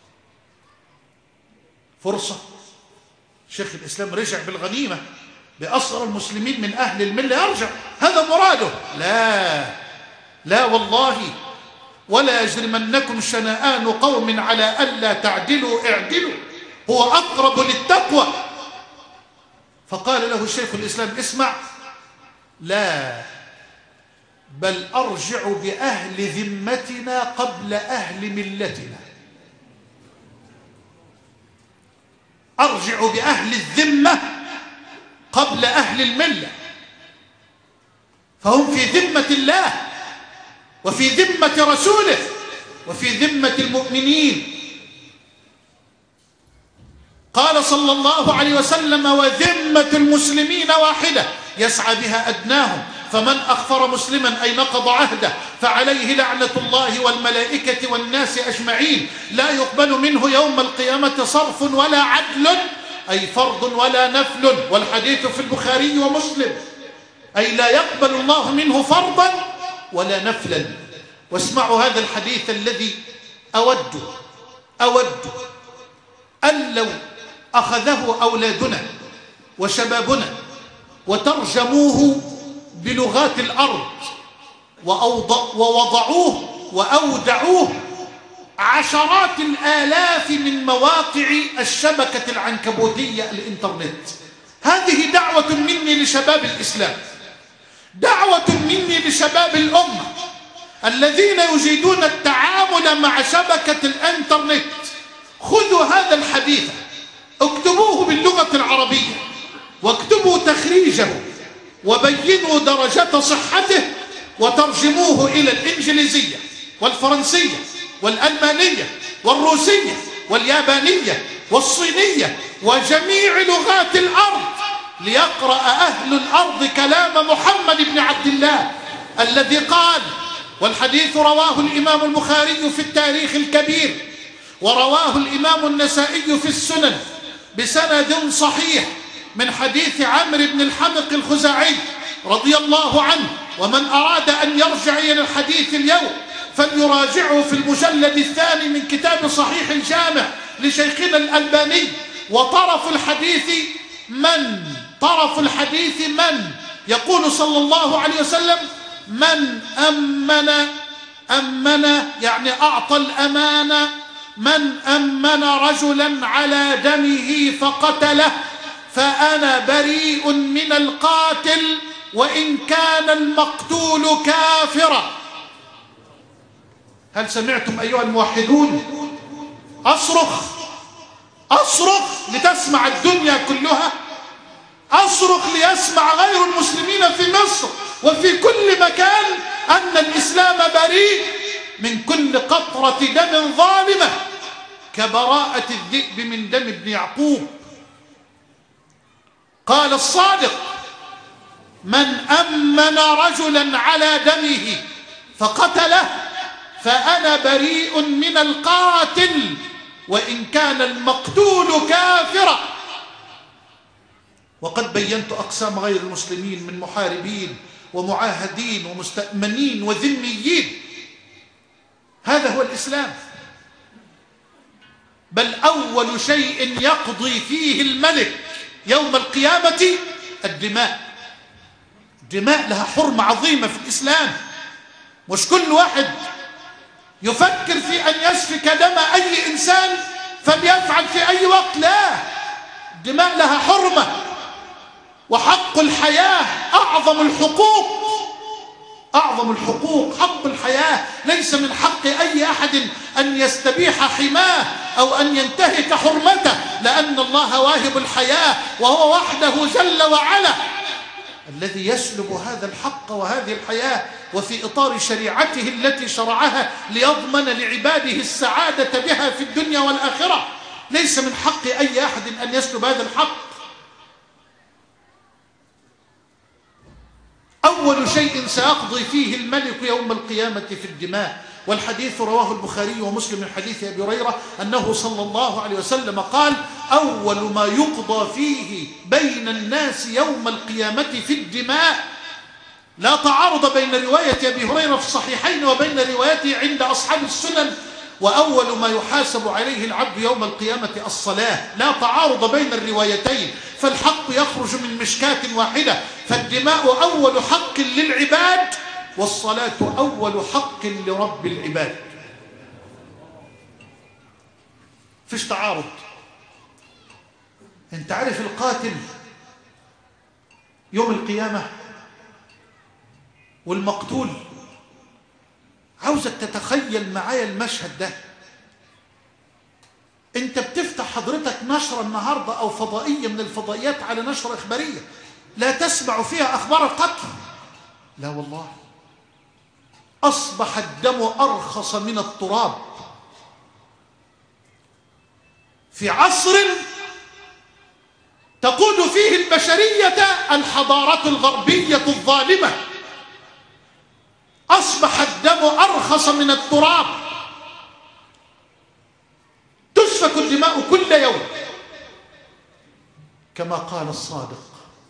فرصة. شيخ الإسلام رجع بالغنيمة بأسر المسلمين من أهل الملة، يرجع، هذا مراده. لا لا والله، ولا يجرمنكم شنآن قوم على ألا تعدلوا اعدلوا هو أقرب للتقوى. فقال له شيخ الإسلام: اسمع، لا، بل أرجع بأهل ذمتنا قبل أهل ملتنا. أرجع بأهل الذمة قبل أهل الملة، فهم في ذمة الله وفي ذمة رسوله وفي ذمة المؤمنين. قال صلى الله عليه وسلم: وذمة المسلمين واحدة يسعى بها أدناهم، فمن أخفر مسلما أي نقض عهده فعليه لعنة الله والملائكة والناس أجمعين، لا يقبل منه يوم القيامة صرف ولا عدل، أي فرض ولا نفل. والحديث في البخاري ومسلم، أي لا يقبل الله منه فرضا ولا نفلا. واسمعوا هذا الحديث الذي أود أود أن لو أخذه أولادنا وشبابنا وترجموه بلغات الأرض ووضعوه وأودعوه عشرات الآلاف من مواقع الشبكة العنكبوتية الإنترنت. هذه دعوة مني لشباب الإسلام، دعوة مني لشباب الأمة الذين يجيدون التعامل مع شبكة الإنترنت. خذوا هذا الحديث، اكتبوه باللغة العربية واكتبوا تخريجه وبينوا درجة صحته وترجموه إلى الإنجليزية والفرنسية والألمانية والروسية واليابانية والصينية وجميع لغات الأرض، ليقرأ أهل الأرض كلام محمد بن عبد الله الذي قال، والحديث رواه الإمام البخاري في التاريخ الكبير ورواه الإمام النسائي في السنن بسند صحيح من حديث عمرو بن الحمق الخزاعي رضي الله عنه. ومن أراد أن يرجع إلى الحديث اليوم فليراجعه في المجلد الثاني من كتاب صحيح الجامع لشيخنا الألباني. وطرف الحديث من طرف الحديث من يقول صلى الله عليه وسلم: من أمن أمن يعني أعطى الأمانة، من أمن رجلا على دمه فقتله فأنا بريء من القاتل وإن كان المقتول كافرا. هل سمعتم أيها الموحدون؟ أصرخ أصرخ لتسمع الدنيا كلها، أصرخ ليسمع غير المسلمين في مصر وفي كل مكان أن الإسلام بريء من كل قطرة دم ظالمة كبراءة الذئب من دم ابن يعقوب. قال الصادق: من أمن رجلا على دمه فقتله فأنا بريء من القاتل وإن كان المقتول كافرا. وقد بينت أقسام غير المسلمين من محاربين ومعاهدين ومستأمنين وذميين. هذا هو الإسلام. بل أول شيء يقضي فيه الملك يوم القيامة الدماء. الدماء لها حرمة عظيمة في الإسلام، مش كل واحد يفكر في أن يسفك دم أي إنسان فليفعل في أي وقت. لا، الدماء لها حرمة، وحق الحياة أعظم الحقوق. أعظم الحقوق حق الحياة. ليس من حق أي أحد أن يستبيح حماه أو أن ينتهك حرمته، لأن الله واهب الحياة وهو وحده جل وعلا الذي يسلب هذا الحق وهذه الحياة، وفي إطار شريعته التي شرعها ليضمن لعباده السعادة بها في الدنيا والآخرة. ليس من حق أي أحد أن يسلب هذا الحق. أول شيء سيقضي فيه الملك يوم القيامة في الدماء. والحديث رواه البخاري ومسلم من حديث أبي هريرة أنه صلى الله عليه وسلم قال: أول ما يقضى فيه بين الناس يوم القيامة في الدماء. لا تعارض بين رواية أبي هريرة في الصحيحين وبين روايته عند أصحاب السنن. وأول ما يحاسب عليه العبد يوم القيامة الصلاة. لا تعارض بين الروايتين، فالحق يخرج من مشكاة واحدة. فالدماء أول حق للعباد، والصلاة أول حق لرب العباد. فيش تعارض. انت عارف القاتل يوم القيامة والمقتول؟ عاوزك تتخيل معايا المشهد ده. انت بتفتح حضرتك نشرة النهاردة او فضائية من الفضائيات على نشرة اخبارية، لا تسمع فيها اخبار القتل. لا والله، اصبح الدم ارخص من التراب في عصر تقود فيه البشرية الحضارة الغربية الظالمة. أصبح الدم أرخص من التراب، تسفك الدماء كل يوم كما قال الصادق.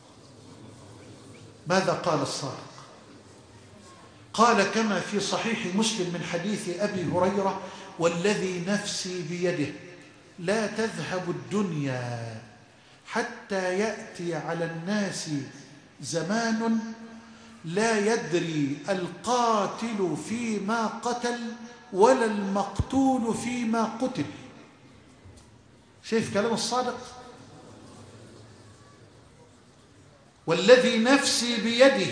ماذا قال الصادق؟ قال كما في صحيح مسلم من حديث أبي هريرة: والذي نفسي بيده لا تذهب الدنيا حتى يأتي على الناس زمان لا يدري القاتل فيما قتل ولا المقتول فيما قتل. شايف كلام الصادق؟ والذي نفسي بيده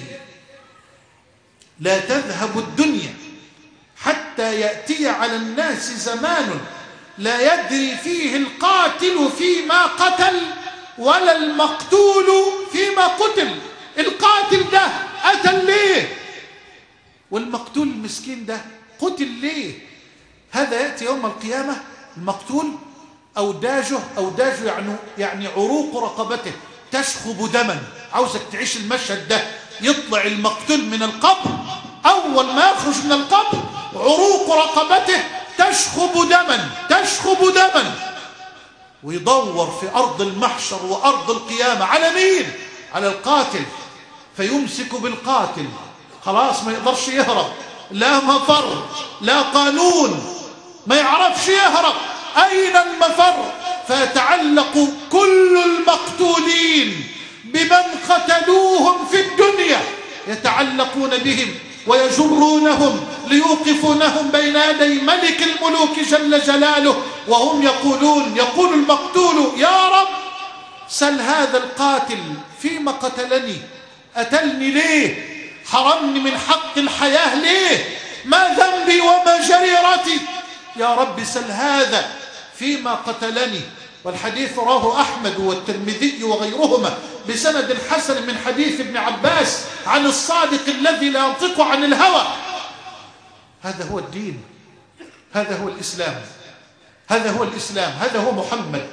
لا تذهب الدنيا حتى يأتي على الناس زمان لا يدري فيه القاتل فيما قتل ولا المقتول فيما قتل. القاتل ده قتل ليه؟ والمقتول المسكين ده قتل ليه؟ هذا يأتي يوم القيامة المقتول أوداجه أوداجه يعني يعني عروق رقبته تشخب دما. عاوزك تعيش المشهد ده. يطلع المقتول من القبر، أول ما يخرج من القبر عروق رقبته تشخب دما تشخب دما، ويدور في أرض المحشر وأرض القيامة على مين؟ على القاتل. فيمسك بالقاتل، خلاص ما يقدرش يهرب، لا مفر لا قانون، ما يعرفش يهرب. أين المفر؟ فيتعلق كل المقتولين بمن قتلوهم في الدنيا، يتعلقون بهم ويجرونهم ليوقفونهم بين يدي ملك الملوك جل جلاله، وهم يقولون يقول المقتول: يا رب سل هذا القاتل فيما قتلني، قتلني ليه؟ حرمني من حق الحياة ليه؟ ما ذنبي وما جريرتي؟ يا رب سل هذا فيما قتلني. والحديث رواه أحمد والترمذي وغيرهما بسند حسن من حديث ابن عباس عن الصادق الذي لا ينطق عن الهوى. هذا هو الدين، هذا هو الإسلام، هذا هو الإسلام، هذا هو محمد،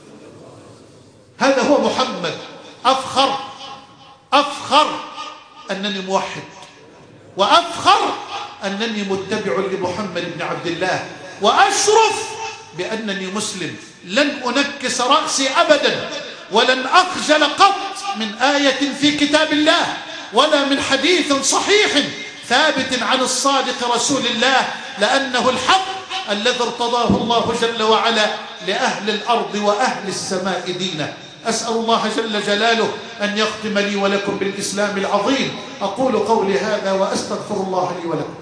هذا هو محمد. أفخر أفخر أنني موحد، وأفخر أنني متبع لمحمد بن عبد الله، وأشرف بأنني مسلم. لن أنكس رأسي أبدا، ولن أخجل قط من آية في كتاب الله ولا من حديث صحيح ثابت عن الصادق رسول الله، لأنه الحق الذي ارتضاه الله جل وعلا لأهل الأرض وأهل السماء دينا. أسأل الله جل جلاله أن يختم لي ولكم بالإسلام العظيم. أقول قولي هذا وأستغفر الله لي ولكم.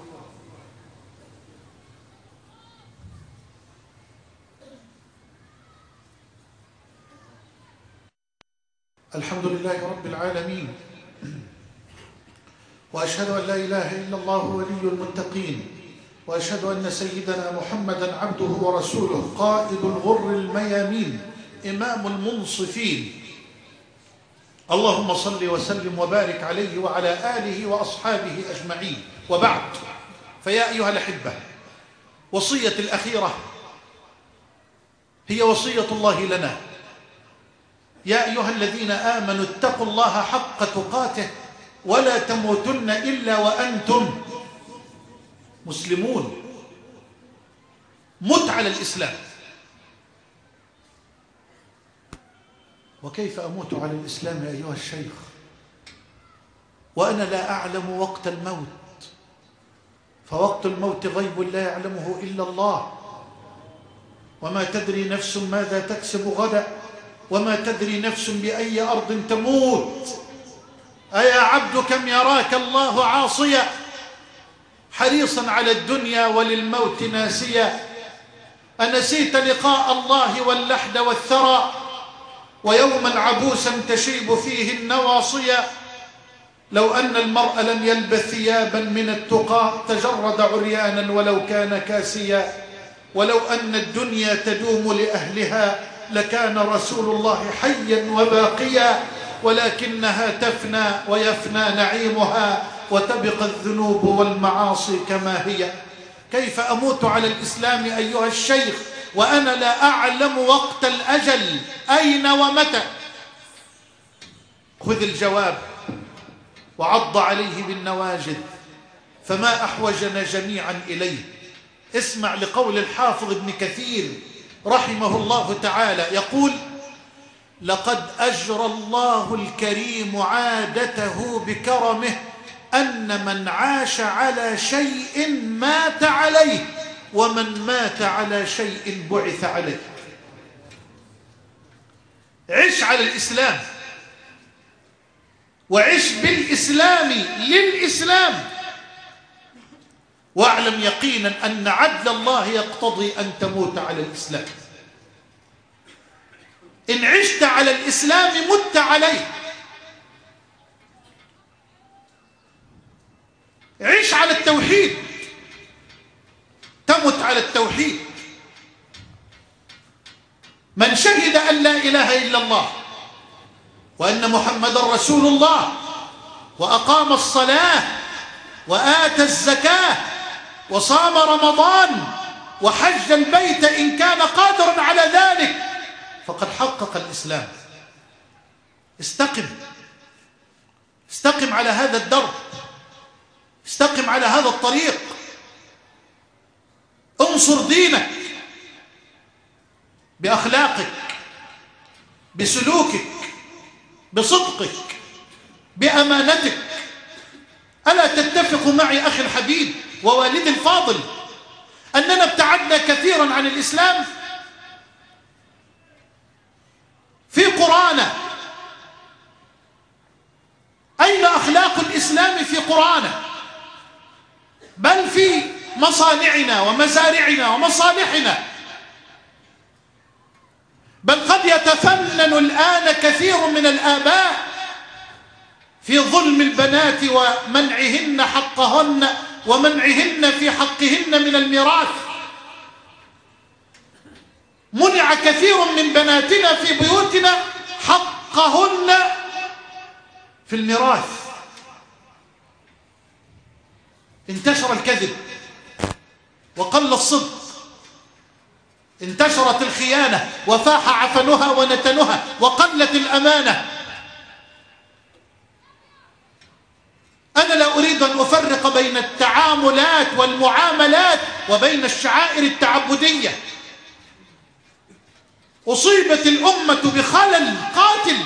الحمد لله رب العالمين، وأشهد أن لا إله إلا الله ولي المتقين، وأشهد أن سيدنا محمدا عبده ورسوله قائد الغر الميامين إمام المنصفين. اللهم صل وسلم وبارك عليه وعلى آله وأصحابه أجمعين، وبعد. فيا أيها الأحبة، وصية الأخيرة هي وصية الله لنا. يا أيها الذين آمنوا اتقوا الله حق تقاته ولا تموتن إلا وأنتم مسلمون. مت على الإسلام. وكيف أموت على الإسلام أيها الشيخ وأنا لا أعلم وقت الموت؟ فوقت الموت غيب لا يعلمه إلا الله. وما تدري نفس ماذا تكسب غدا وما تدري نفس بأي أرض تموت. أيا عبد كم يراك الله عاصيا حريصا على الدنيا وللموت ناسيا. أنسيت لقاء الله واللحد والثرى ويوما عبوسا تشيب فيه النواصيا. لو أن المرء لم يلبث ثيابا من التقى تجرد عريانا ولو كان كاسيا. ولو أن الدنيا تدوم لأهلها لكان رسول الله حيا وباقيا. ولكنها تفنى ويفنى نعيمها وتبقى الذنوب والمعاصي كما هي. كيف أموت على الإسلام أيها الشيخ وأنا لا أعلم وقت الأجل أين ومتى؟ خذ الجواب وعض عليه بالنواجذ فما أحوجنا جميعا إليه. اسمع لقول الحافظ ابن كثير رحمه الله تعالى يقول: لقد أجرى الله الكريم عادته بكرمه أن من عاش على شيء مات عليه ومن مات على شيء بعث عليه. عش على الإسلام وعش بالإسلام للإسلام واعلم يقينا أن عدل الله يقتضي أن تموت على الإسلام. إن عشت على الإسلام مت عليه. عش على التوحيد تمت على التوحيد. من شهد أن لا إله إلا الله وأن محمد رسول الله وأقام الصلاة وآتى الزكاة وصام رمضان وحج البيت إن كان قادرا على ذلك فقد حقق الإسلام. استقم استقم على هذا الدرب، استقم على هذا الطريق، انصر دينك بأخلاقك، بسلوكك، بصدقك، بأمانتك. ألا تتفق معي أخي الحبيب ووالدي الفاضل أننا ابتعدنا كثيرا عن الإسلام؟ في قرآن أين أخلاق الإسلام في قرآن؟ بل في مصانعنا ومزارعنا ومصالحنا. بل قد يتفنن الآن كثير من الآباء في ظلم البنات ومنعهن حقهن ومنعهن في حقهن من الميراث. منع كثير من بناتنا في بيوتنا حقهن في الميراث. انتشر الكذب وقل الصدق، انتشرت الخيانة وفاح عفنها ونتنها وقلت الأمانة. أنا لا أريد أن أفرق بين التعاملات والمعاملات وبين الشعائر التعبدية. أصيبت الأمة بخلل قاتل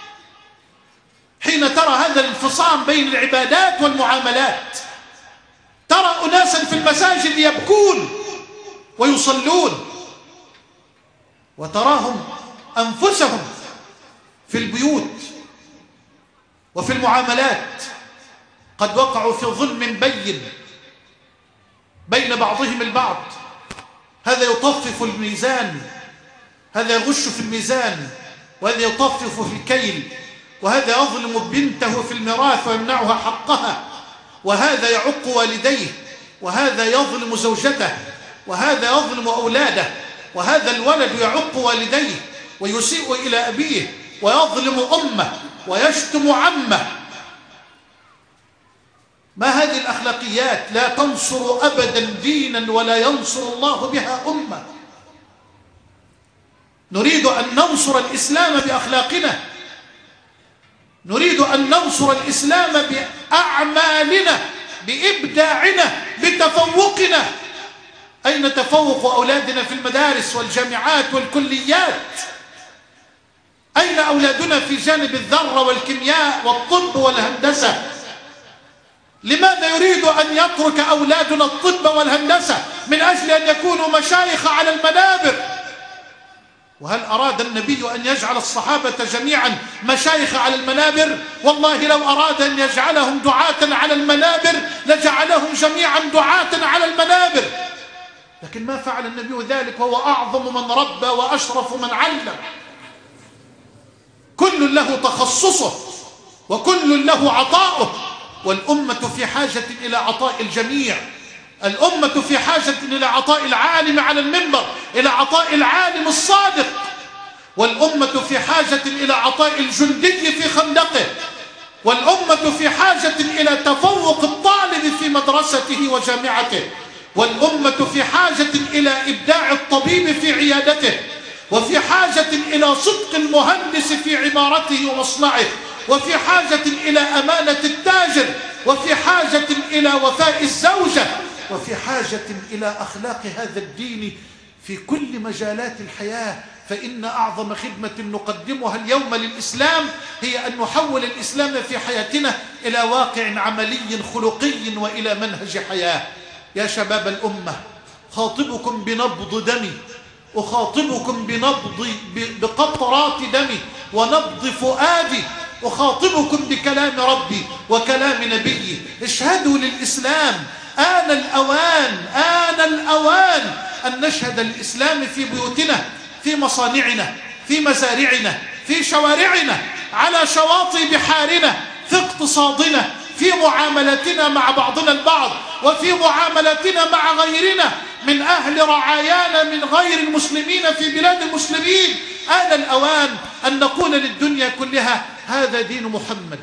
حين ترى هذا الانفصام بين العبادات والمعاملات. ترى أناسا في المساجد يبكون ويصلون وتراهم أنفسهم في البيوت وفي المعاملات قد وقعوا في ظلم بين بين بعضهم البعض. هذا يطفف الميزان، هذا يغش في الميزان، وهذا يطفف في الكيل، وهذا يظلم بنته في الميراث ويمنعها حقها، وهذا يعق والديه، وهذا يظلم زوجته، وهذا يظلم أولاده، وهذا الولد يعق والديه ويسيء إلى أبيه ويظلم أمه ويشتم عمه. ما هذه الأخلاقيات؟ لا تنصر أبدا دينا ولا ينصر الله بها أمة. نريد أن ننصر الإسلام بأخلاقنا، نريد أن ننصر الإسلام بأعمالنا، بإبداعنا، بتفوقنا. أين تفوق أولادنا في المدارس والجامعات والكليات؟ أين أولادنا في جانب الذرة والكيمياء والطب والهندسة؟ لماذا يريد أن يترك أولادنا الطب والهندسة من أجل أن يكونوا مشايخ على المنابر؟ وهل أراد النبي أن يجعل الصحابة جميعا مشايخ على المنابر؟ والله لو أراد أن يجعلهم دعاة على المنابر لجعلهم جميعا دعاة على المنابر، لكن ما فعل النبي ذلك، وهو أعظم من ربى وأشرف من علم. كل له تخصصه وكل له عطاؤه، والأمة في حاجة إلى عطاء الجميع. الأمة في حاجة إلى عطاء العالم على المنبر، إلى عطاء العالم الصادق. والأمة في حاجة إلى عطاء الجندي في خندقه. والأمة في حاجة إلى تفوق الطالب في مدرسته وجامعته. والأمة في حاجة إلى إبداع الطبيب في عيادته، وفي حاجة إلى صدق المهندس في عمارته ومصنعه، وفي حاجة إلى أمانة التاجر، وفي حاجة إلى وفاء الزوجة، وفي حاجة إلى أخلاق هذا الدين في كل مجالات الحياة. فإن أعظم خدمة نقدمها اليوم للإسلام هي أن نحول الإسلام في حياتنا إلى واقع عملي خلقي وإلى منهج حياة. يا شباب الأمة، خاطبكم بنبض دمي، أخاطبكم بنبض بقطرات دمي ونبض فؤادي، أخاطبكم بكلام ربي وكلام نبيي. اشهدوا للإسلام. آن الأوان، آن الأوان أن نشهد الإسلام في بيوتنا، في مصانعنا، في مزارعنا، في شوارعنا، على شواطئ بحارنا، في اقتصادنا، في معاملتنا مع بعضنا البعض، وفي معاملتنا مع غيرنا من أهل رعايانا من غير المسلمين في بلاد المسلمين. آن الأوان أن نقول للدنيا كلها: هذا دين محمد،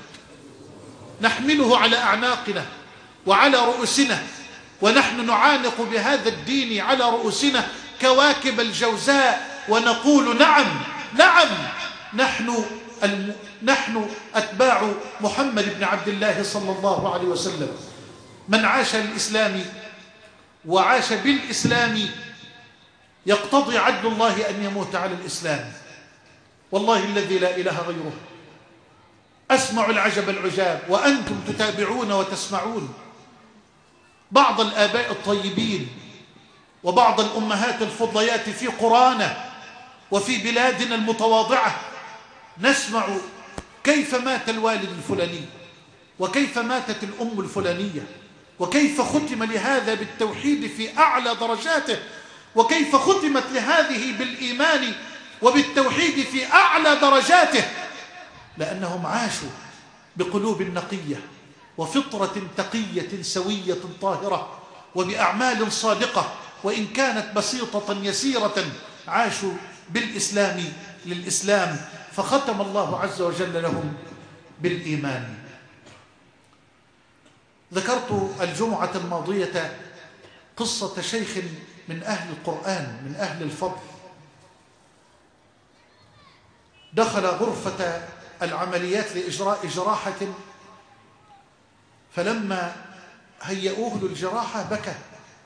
نحمله على أعناقنا وعلى رؤوسنا، ونحن نعانق بهذا الدين على رؤوسنا كواكب الجوزاء، ونقول: نعم نعم، نحن الم... نحن أتباع محمد بن عبد الله صلى الله عليه وسلم. من عاش للإسلام وعاش بالإسلام يقتضي عدل الله أن يموت على الإسلام. والله الذي لا إله غيره أسمع العجب العجاب وأنتم تتابعون وتسمعون. بعض الآباء الطيبين وبعض الأمهات الفضليات في قرانا وفي بلادنا المتواضعة نسمع كيف مات الوالد الفلاني، وكيف ماتت الأم الفلانية، وكيف ختم لهذا بالتوحيد في أعلى درجاته، وكيف ختمت لهذه بالإيمان وبالتوحيد في أعلى درجاته، لأنهم عاشوا بقلوب نقية وفطرة تقية سوية طاهرة وبأعمال صادقة، وإن كانت بسيطة يسيرة عاشوا بالإسلام للإسلام، فختم الله عز وجل لهم بالإيمان. ذكرت الجمعة الماضية قصة شيخ من أهل القرآن، من أهل الفضل، دخل غرفة العمليات لإجراء جراحة، فلما هيئوه للجراحة بكى،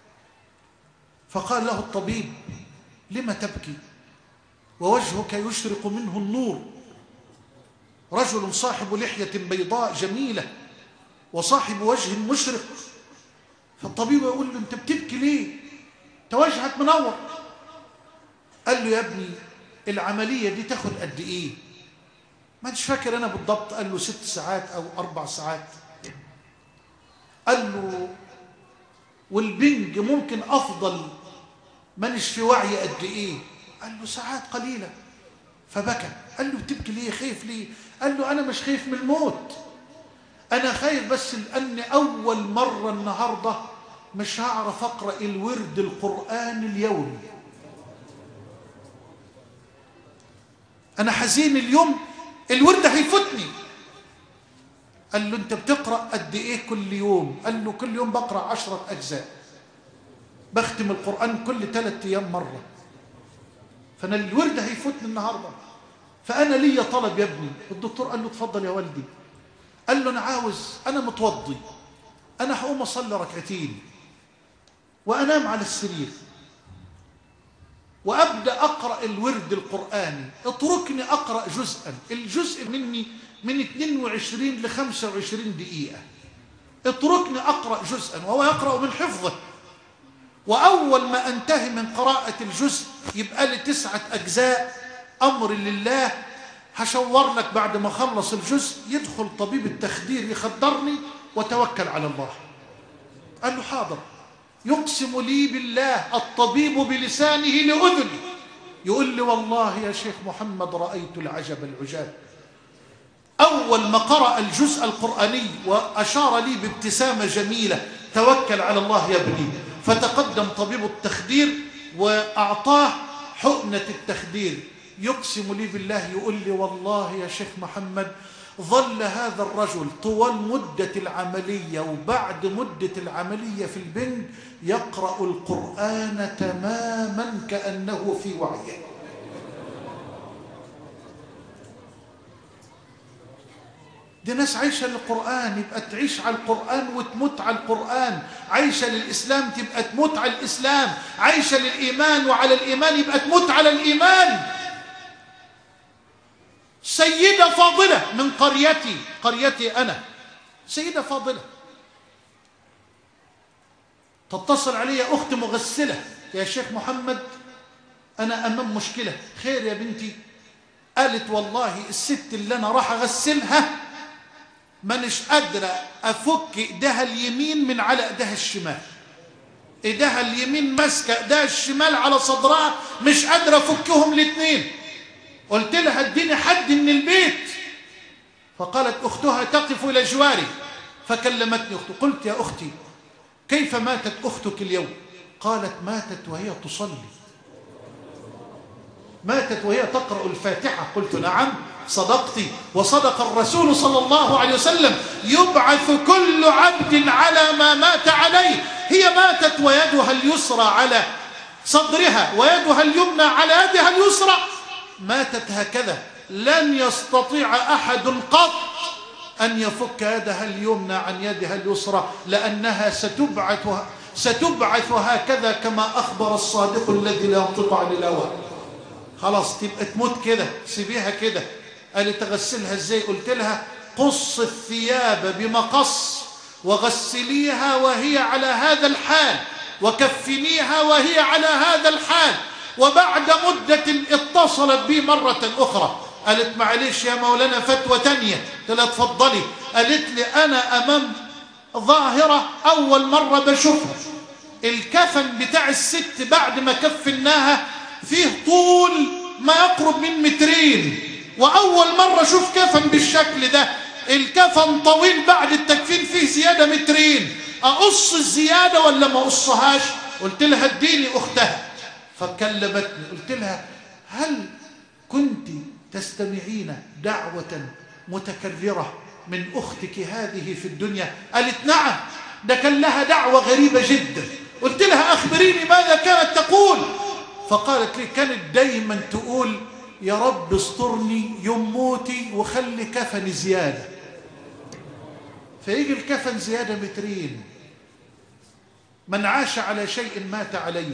فقال له الطبيب: لم تبكي ووجهك يشرق منه النور؟ رجل صاحب لحية بيضاء جميلة وصاحب وجه مشرق. فالطبيب يقول له: انت بتبكي ليه؟ انت وجهك منور. قال له: يا ابني العملية دي تاخد قد ايه؟ ما انتش فاكر انا بالضبط. قال له: ست ساعات او اربع ساعات. قال له: والبنج ممكن افضل مانيش في وعي قد ايه؟ قال له: ساعات قليلة. فبكى. قال له: بتبكي ليه؟ خايف ليه؟ قال له: انا مش خايف من الموت، انا خايف بس لان اول مرة النهاردة مش هعرف اقرأ الورد القرآن اليومي. انا حزين اليوم، الورد هيفوتني. قال له: انت بتقرأ قد ايه كل يوم؟ قال له: كل يوم بقرأ عشرة اجزاء، بختم القرآن كل ثلاثة ايام مرة، فانا الورد هيفوتني النهاردة، فانا لي طلب يا ابني. الدكتور قال له: اتفضل يا والدي. قال له: انا عاوز، انا متوضي أنا هقوم أصلي ركعتين وأنام على السرير وأبدأ أقرأ الورد القرآني، اتركني أقرأ جزءا، الجزء مني من اثنين وعشرين ل خمسة وعشرين دقيقة، اتركني أقرأ جزءا، وهو يقرأ من حفظه. وأول ما أنتهي من قراءة الجزء يبقى لي تسعة أجزاء أمر لله، هشور لك بعد ما خلص الجزء يدخل طبيب التخدير يخدرني وتوكل على الله. قال له حاضر. يقسم لي بالله الطبيب بلسانه لأذني، يقول لي والله يا شيخ محمد رأيت العجب العجاب. أول ما قرأ الجزء القرآني وأشار لي بابتسامة جميلة، توكل على الله يا ابني، فتقدم طبيب التخدير وأعطاه حقنة التخدير. يقسم لي بالله يقول لي والله يا شيخ محمد ظل هذا الرجل طوال مدة العملية وبعد مدة العملية في البنج يقرأ القرآن تماما كأنه في وعيه. دي ناس عايشة للقرآن، يبقى تعيش على القرآن وتموت على القرآن، عايشة للإسلام تبقى تموت على الإسلام، عايشة للإيمان وعلى الإيمان يبقى تموت على الإيمان. سيدة فاضلة من قريتي، قريتي أنا، سيدة فاضلة تتصل علي أخت مغسلة، يا شيخ محمد أنا أمام مشكلة. خير يا بنتي؟ قالت والله الست اللي أنا راح أغسلها مانيش قادرة أفك إيدها اليمين من على إيدها الشمال، إيدها اليمين ماسكة إيدها الشمال على صدرها، مش قادرة أفكهم الاثنين. قلت لها اديني حد من البيت، فقالت أختها تقف إلى جواري، فكلمتني أختي. قلت يا أختي كيف ماتت أختك اليوم؟ قالت ماتت وهي تصلي، ماتت وهي تقرأ الفاتحة. قلت نعم صدقتي، وصدق الرسول صلى الله عليه وسلم، يبعث كل عبد على ما مات عليه. هي ماتت ويدها اليسرى على صدرها ويدها اليمنى على يدها اليسرى، ماتت هكذا، لن يستطيع أحد قط أن يفك يدها اليمنى عن يدها اليسرى، لأنها ستبعث ستبعث هكذا كما أخبر الصادق الذي لا ينطق عن الهوى. خلاص تبقى تموت كده، سيبيها كده. قالت تغسلها ازاي؟ قلت لها قص الثياب بمقص وغسليها وهي على هذا الحال، وكفنيها وهي على هذا الحال. وبعد مدة اتصلت بي مرة أخرى، قالت معلش يا مولانا فتوى تانية. قلت لها اتفضلي. قالت لي أنا أمام ظاهرة أول مرة بشوفها، الكفن بتاع الست بعد ما كفناها فيه طول ما يقرب من مترين، وأول مرة أشوف كفن بالشكل ده. الكفن طويل بعد التكفين فيه زيادة مترين، أقص الزيادة ولا ما أقصهاش؟ قلت لها اديني أختها. فكلمتني، قلت لها هل كنت تستمعين دعوة متكررة من أختك هذه في الدنيا؟ قالت نعم، ده كان لها دعوة غريبة جدا. قلت لها أخبريني ماذا كانت تقول؟ فقالت لي كانت دايما تقول يا رب استرني يوم موتي وخلي كفن زيادة، فيجي الكفن زيادة مترين. من عاش على شيء مات عليه.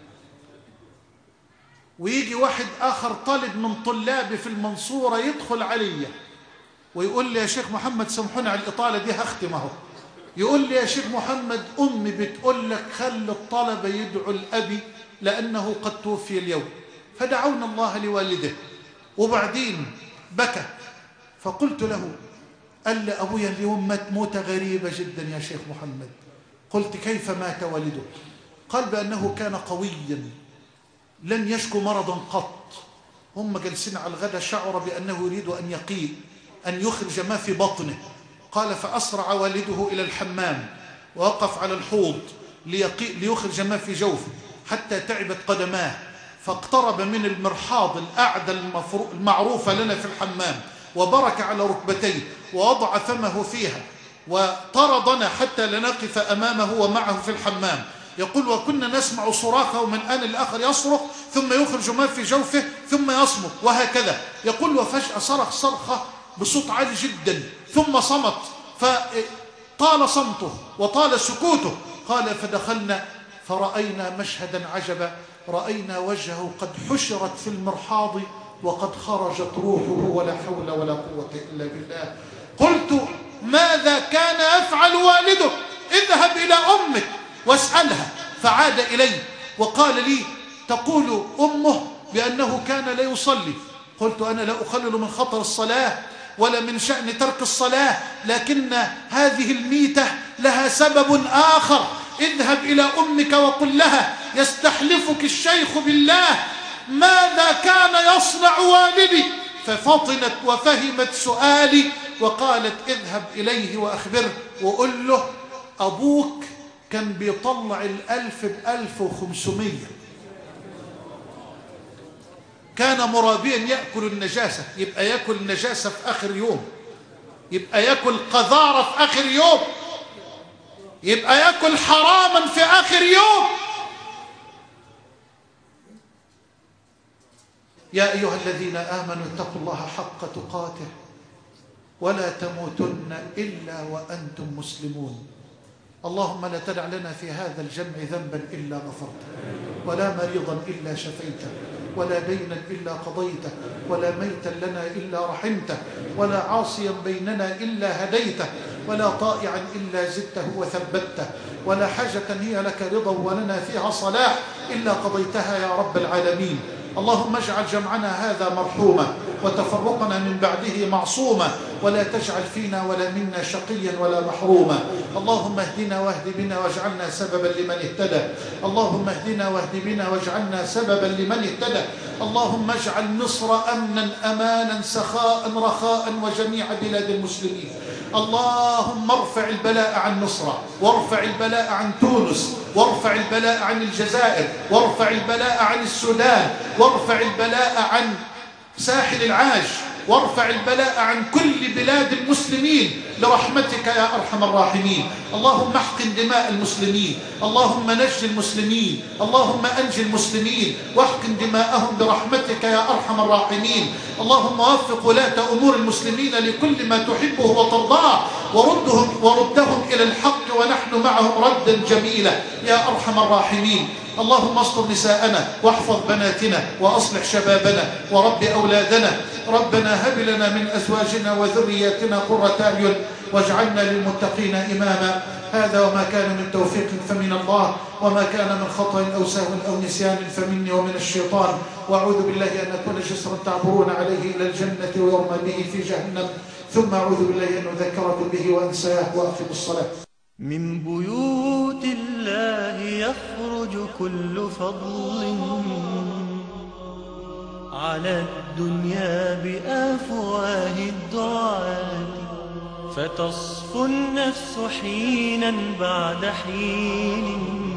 ويجي واحد آخر طالب من طلابي في المنصورة يدخل علي ويقول لي يا شيخ محمد سامحوني على الإطالة دي هختم اهو، يقول لي يا شيخ محمد أمي بتقول لك خلي الطلبة يدعوا لأبي لأنه قد توفي اليوم، فدعونا الله لوالده. وبعدين بكى، فقلت له قال لي أبويا اليوم مات موتة غريبة جدا يا شيخ محمد. قلت كيف مات والده؟ قال بأنه كان قويا لن يشكو مرضا قط. هم جالسين على الغداء شعر بأنه يريد أن يقيء، أن يخرج ما في بطنه. قال فأسرع والده إلى الحمام ووقف على الحوض ليقيء ليخرج ما في جوفه حتى تعبت قدماه، فاقترب من المرحاض الأعدى المعروفة لنا في الحمام وبرك على ركبتيه ووضع فمه فيها وطردنا حتى لنقف أمامه ومعه في الحمام. يقول وكنا نسمع صراخه من آن الآخر يصرخ ثم يخرج ما في جوفه ثم يصمت وهكذا. يقول وفجأة صرخ صرخة بصوت عالي جدا ثم صمت، طال صمته وطال سكوته. قال فدخلنا فرأينا مشهدا عجبا، رأينا وجهه قد حشرت في المرحاض وقد خرجت روحه ولا حول ولا قوة إلا بالله. قلت ماذا كان يفعل والدك؟ اذهب إلى أمك واسألها. فعاد إلي وقال لي تقول أمه بأنه كان لا يصلي. قلت أنا لا أخلل من خطر الصلاة ولا من شأن ترك الصلاة، لكن هذه الميتة لها سبب آخر. اذهب إلى أمك وقل لها يستحلفك الشيخ بالله ماذا كان يصنع والدي. ففطنت وفهمت سؤالي وقالت اذهب إليه وأخبره وقل له أبوك كان بيطلع الألف بألف وخمسمية، كان مرابيا يأكل النجاسة. يبقى يأكل النجاسة في آخر يوم، يبقى يأكل قذارة في آخر يوم، يبقى يأكل حراما في آخر يوم. يا أيها الذين آمنوا اتقوا الله حق تقاته ولا تموتن إلا وأنتم مسلمون. اللهم لا تدع لنا في هذا الجمع ذنبا إلا غفرته، ولا مريضا إلا شفيته، ولا دينا إلا قضيته، ولا ميتا لنا إلا رحمته، ولا عاصيا بيننا إلا هديته، ولا طائعا إلا زدته وثبته، ولا حاجة هي لك رضا ولنا فيها صلاح إلا قضيتها يا رب العالمين. اللهم اجعل جمعنا هذا مرحوما وتفرقنا من بعده معصوما، ولا تجعل فينا ولا منا شقيا ولا محروما. اللهم اهدنا واهد بنا واجعلنا سببا لمن اهتدى. اللهم اهدنا واهد بنا واجعلنا سببا لمن اهتدى. اللهم اجعل مصر أمنا أمانا سخاء رخاء وجميع بلاد المسلمين. اللهم ارفع البلاء عن مصر، وارفع البلاء عن تونس، وارفع البلاء عن الجزائر، وارفع البلاء عن السودان، وارفع البلاء عن ساحل العاج، وارفع البلاء عن كل بلاد المسلمين لرحمتك يا أرحم الراحمين. اللهم احقن دماء المسلمين، اللهم نج المسلمين، اللهم أنج المسلمين واحقن دماءهم برحمتك يا أرحم الراحمين. اللهم وفق ولاة أمور المسلمين لكل ما تحبه وترضاه، وردهم, وردهم إلى الحق ونحن معهم ردا جميلا يا أرحم الراحمين. اللهم استر نساءنا واحفظ بناتنا وأصلح شبابنا ورب أولادنا. ربنا هب لنا من أزواجنا وذرياتنا قرة أعين واجعلنا للمتقين إماما. هذا وما كان من توفيق فمن الله، وما كان من خطأ أو سهو أو نسيان فمني ومن الشيطان. وأعوذ بالله أن أكون جسرا تعبرون عليه إلى الجنة ويرمى به في جهنم، ثم أعوذ بالله أن أذكركم به وأنساه وأقم الصلاة. من بيوت الله يخرج كل فضل على الدنيا بأفواه الدعاة، فتصفو النفس حينا بعد حين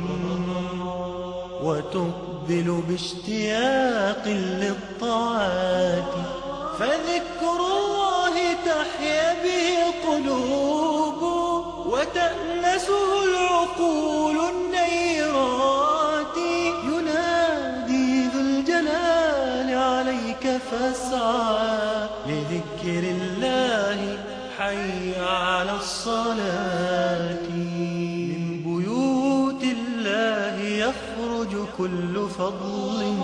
وتقبل باشتياق للطاعات، فذكر الله تحيا به القلوب وتأنسه العقول النيرات. ينادي ذو الجلال عليك فاسعى لذكر الله حي على الصلاة. من بيوت الله يخرج كل فضل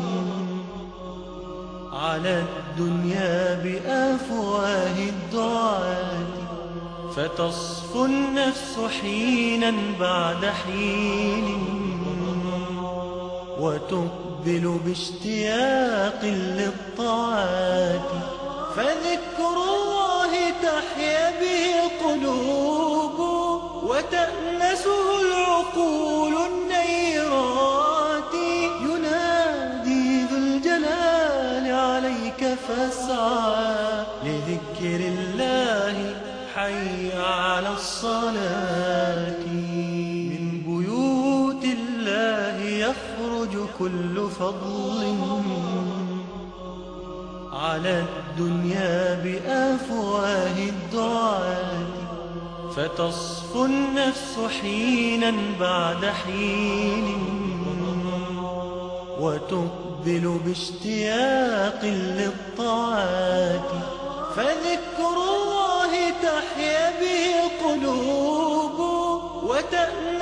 على الدنيا بأفواه الدعاة، فتصفو النفس حينا بعد حين وتقبل باشتياق للطاعات، فذكر الله تحيا به القلوب وتأنسه العقول النيرات. ينادي ذو الجلال عليك فاسعى لذكر الله حي على الصلاة. من بيوت الله يخرج كل فضل على الدنيا بأفواه الدعاة، فتصفو النفس حينا بعد حين وتقبل باشتياق للطاعات، فذكر الله تحيا به القلوب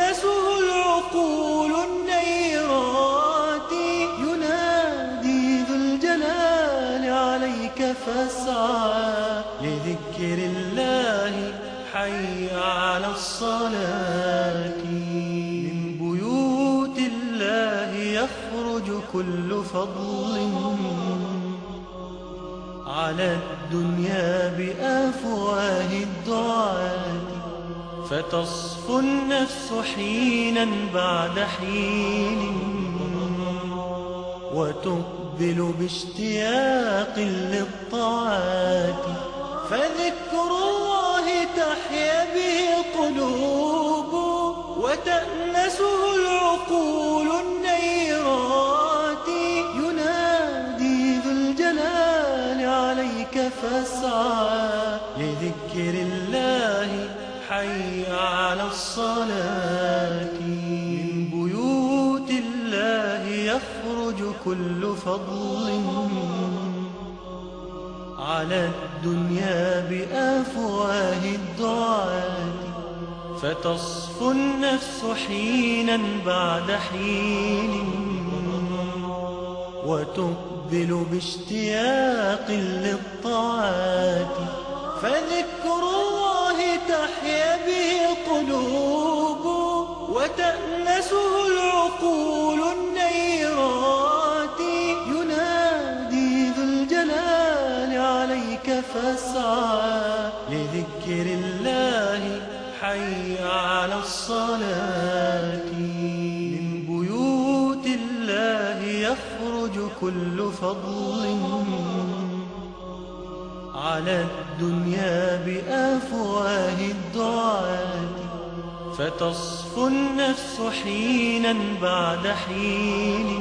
وتأنسه العقول النيرات ينادي ذو الجلال عليك فاسعى لذكر الله حي على الصلاة. من بيوت الله يخرج كل فضل على الدنيا بأفواه الدعاة، فتصفو النفس حينا بعد حين وتقبل باشتياق للطاعات، فذكر الله تحيا به القلوب وتأنسه العقول النيرات ينادي ذو الجلال عليك فاسعى لذكر الله حي على الصلاة. من بيوت الله يخرج كل فضل على الدنيا بأفواه الدعاة، فتصفو النفس حينا بعد حين وتقبل باشتياق للطاعات، فذكر الله تحيا به القلوب وتأنسه العقول النيرات ينادي ذو الجلال عليك فاسعى لذكر الله حي على الصلاة. من بيوت الله يخرج كل فضل على الدنيا بأفواه الدعاة، فتصفو النفس حينا بعد حين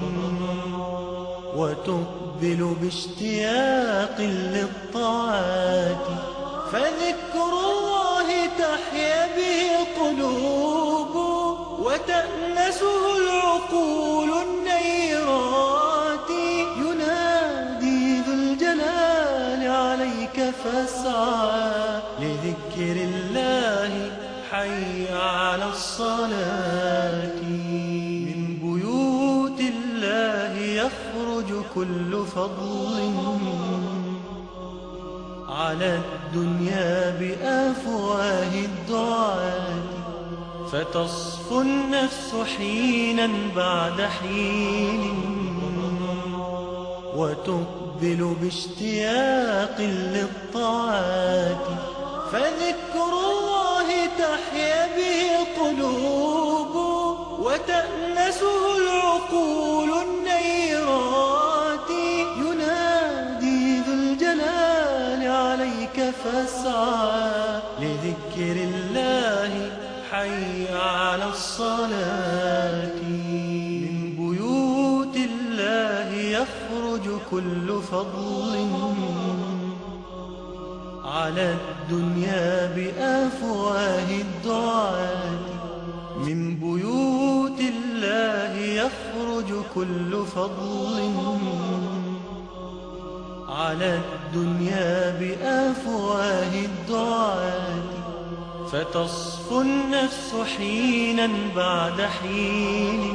وتقبل باشتياق للطاعات، فذكر الله تحيا به القلوب وتأنسه العقول النيرات ينادي ذو الجلال عليك فاسعى لذكر الله حي على الصلاة. من بيوت الله يخرج كل فضل على الدنيا بأفواه الدعاة، فتصفو النفس حينا بعد حين وتقبل باشتياق للطاعات، فذكر الله تحيا به القلوب وتأنسه العقول النيرات ينادي ذو الجلال عليك فاسعى لذكر الله حي على الصلاة. من بيوت الله يخرج كل فضل على الدنيا بأفواه الدعاة، من بيوت الله يخرج كل فضل على الدنيا بأفواه الدعاة، فتصفو النفس حينا بعد حين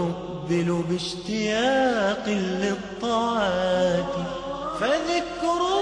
وتقبل باشتياق للطاعات، فذكر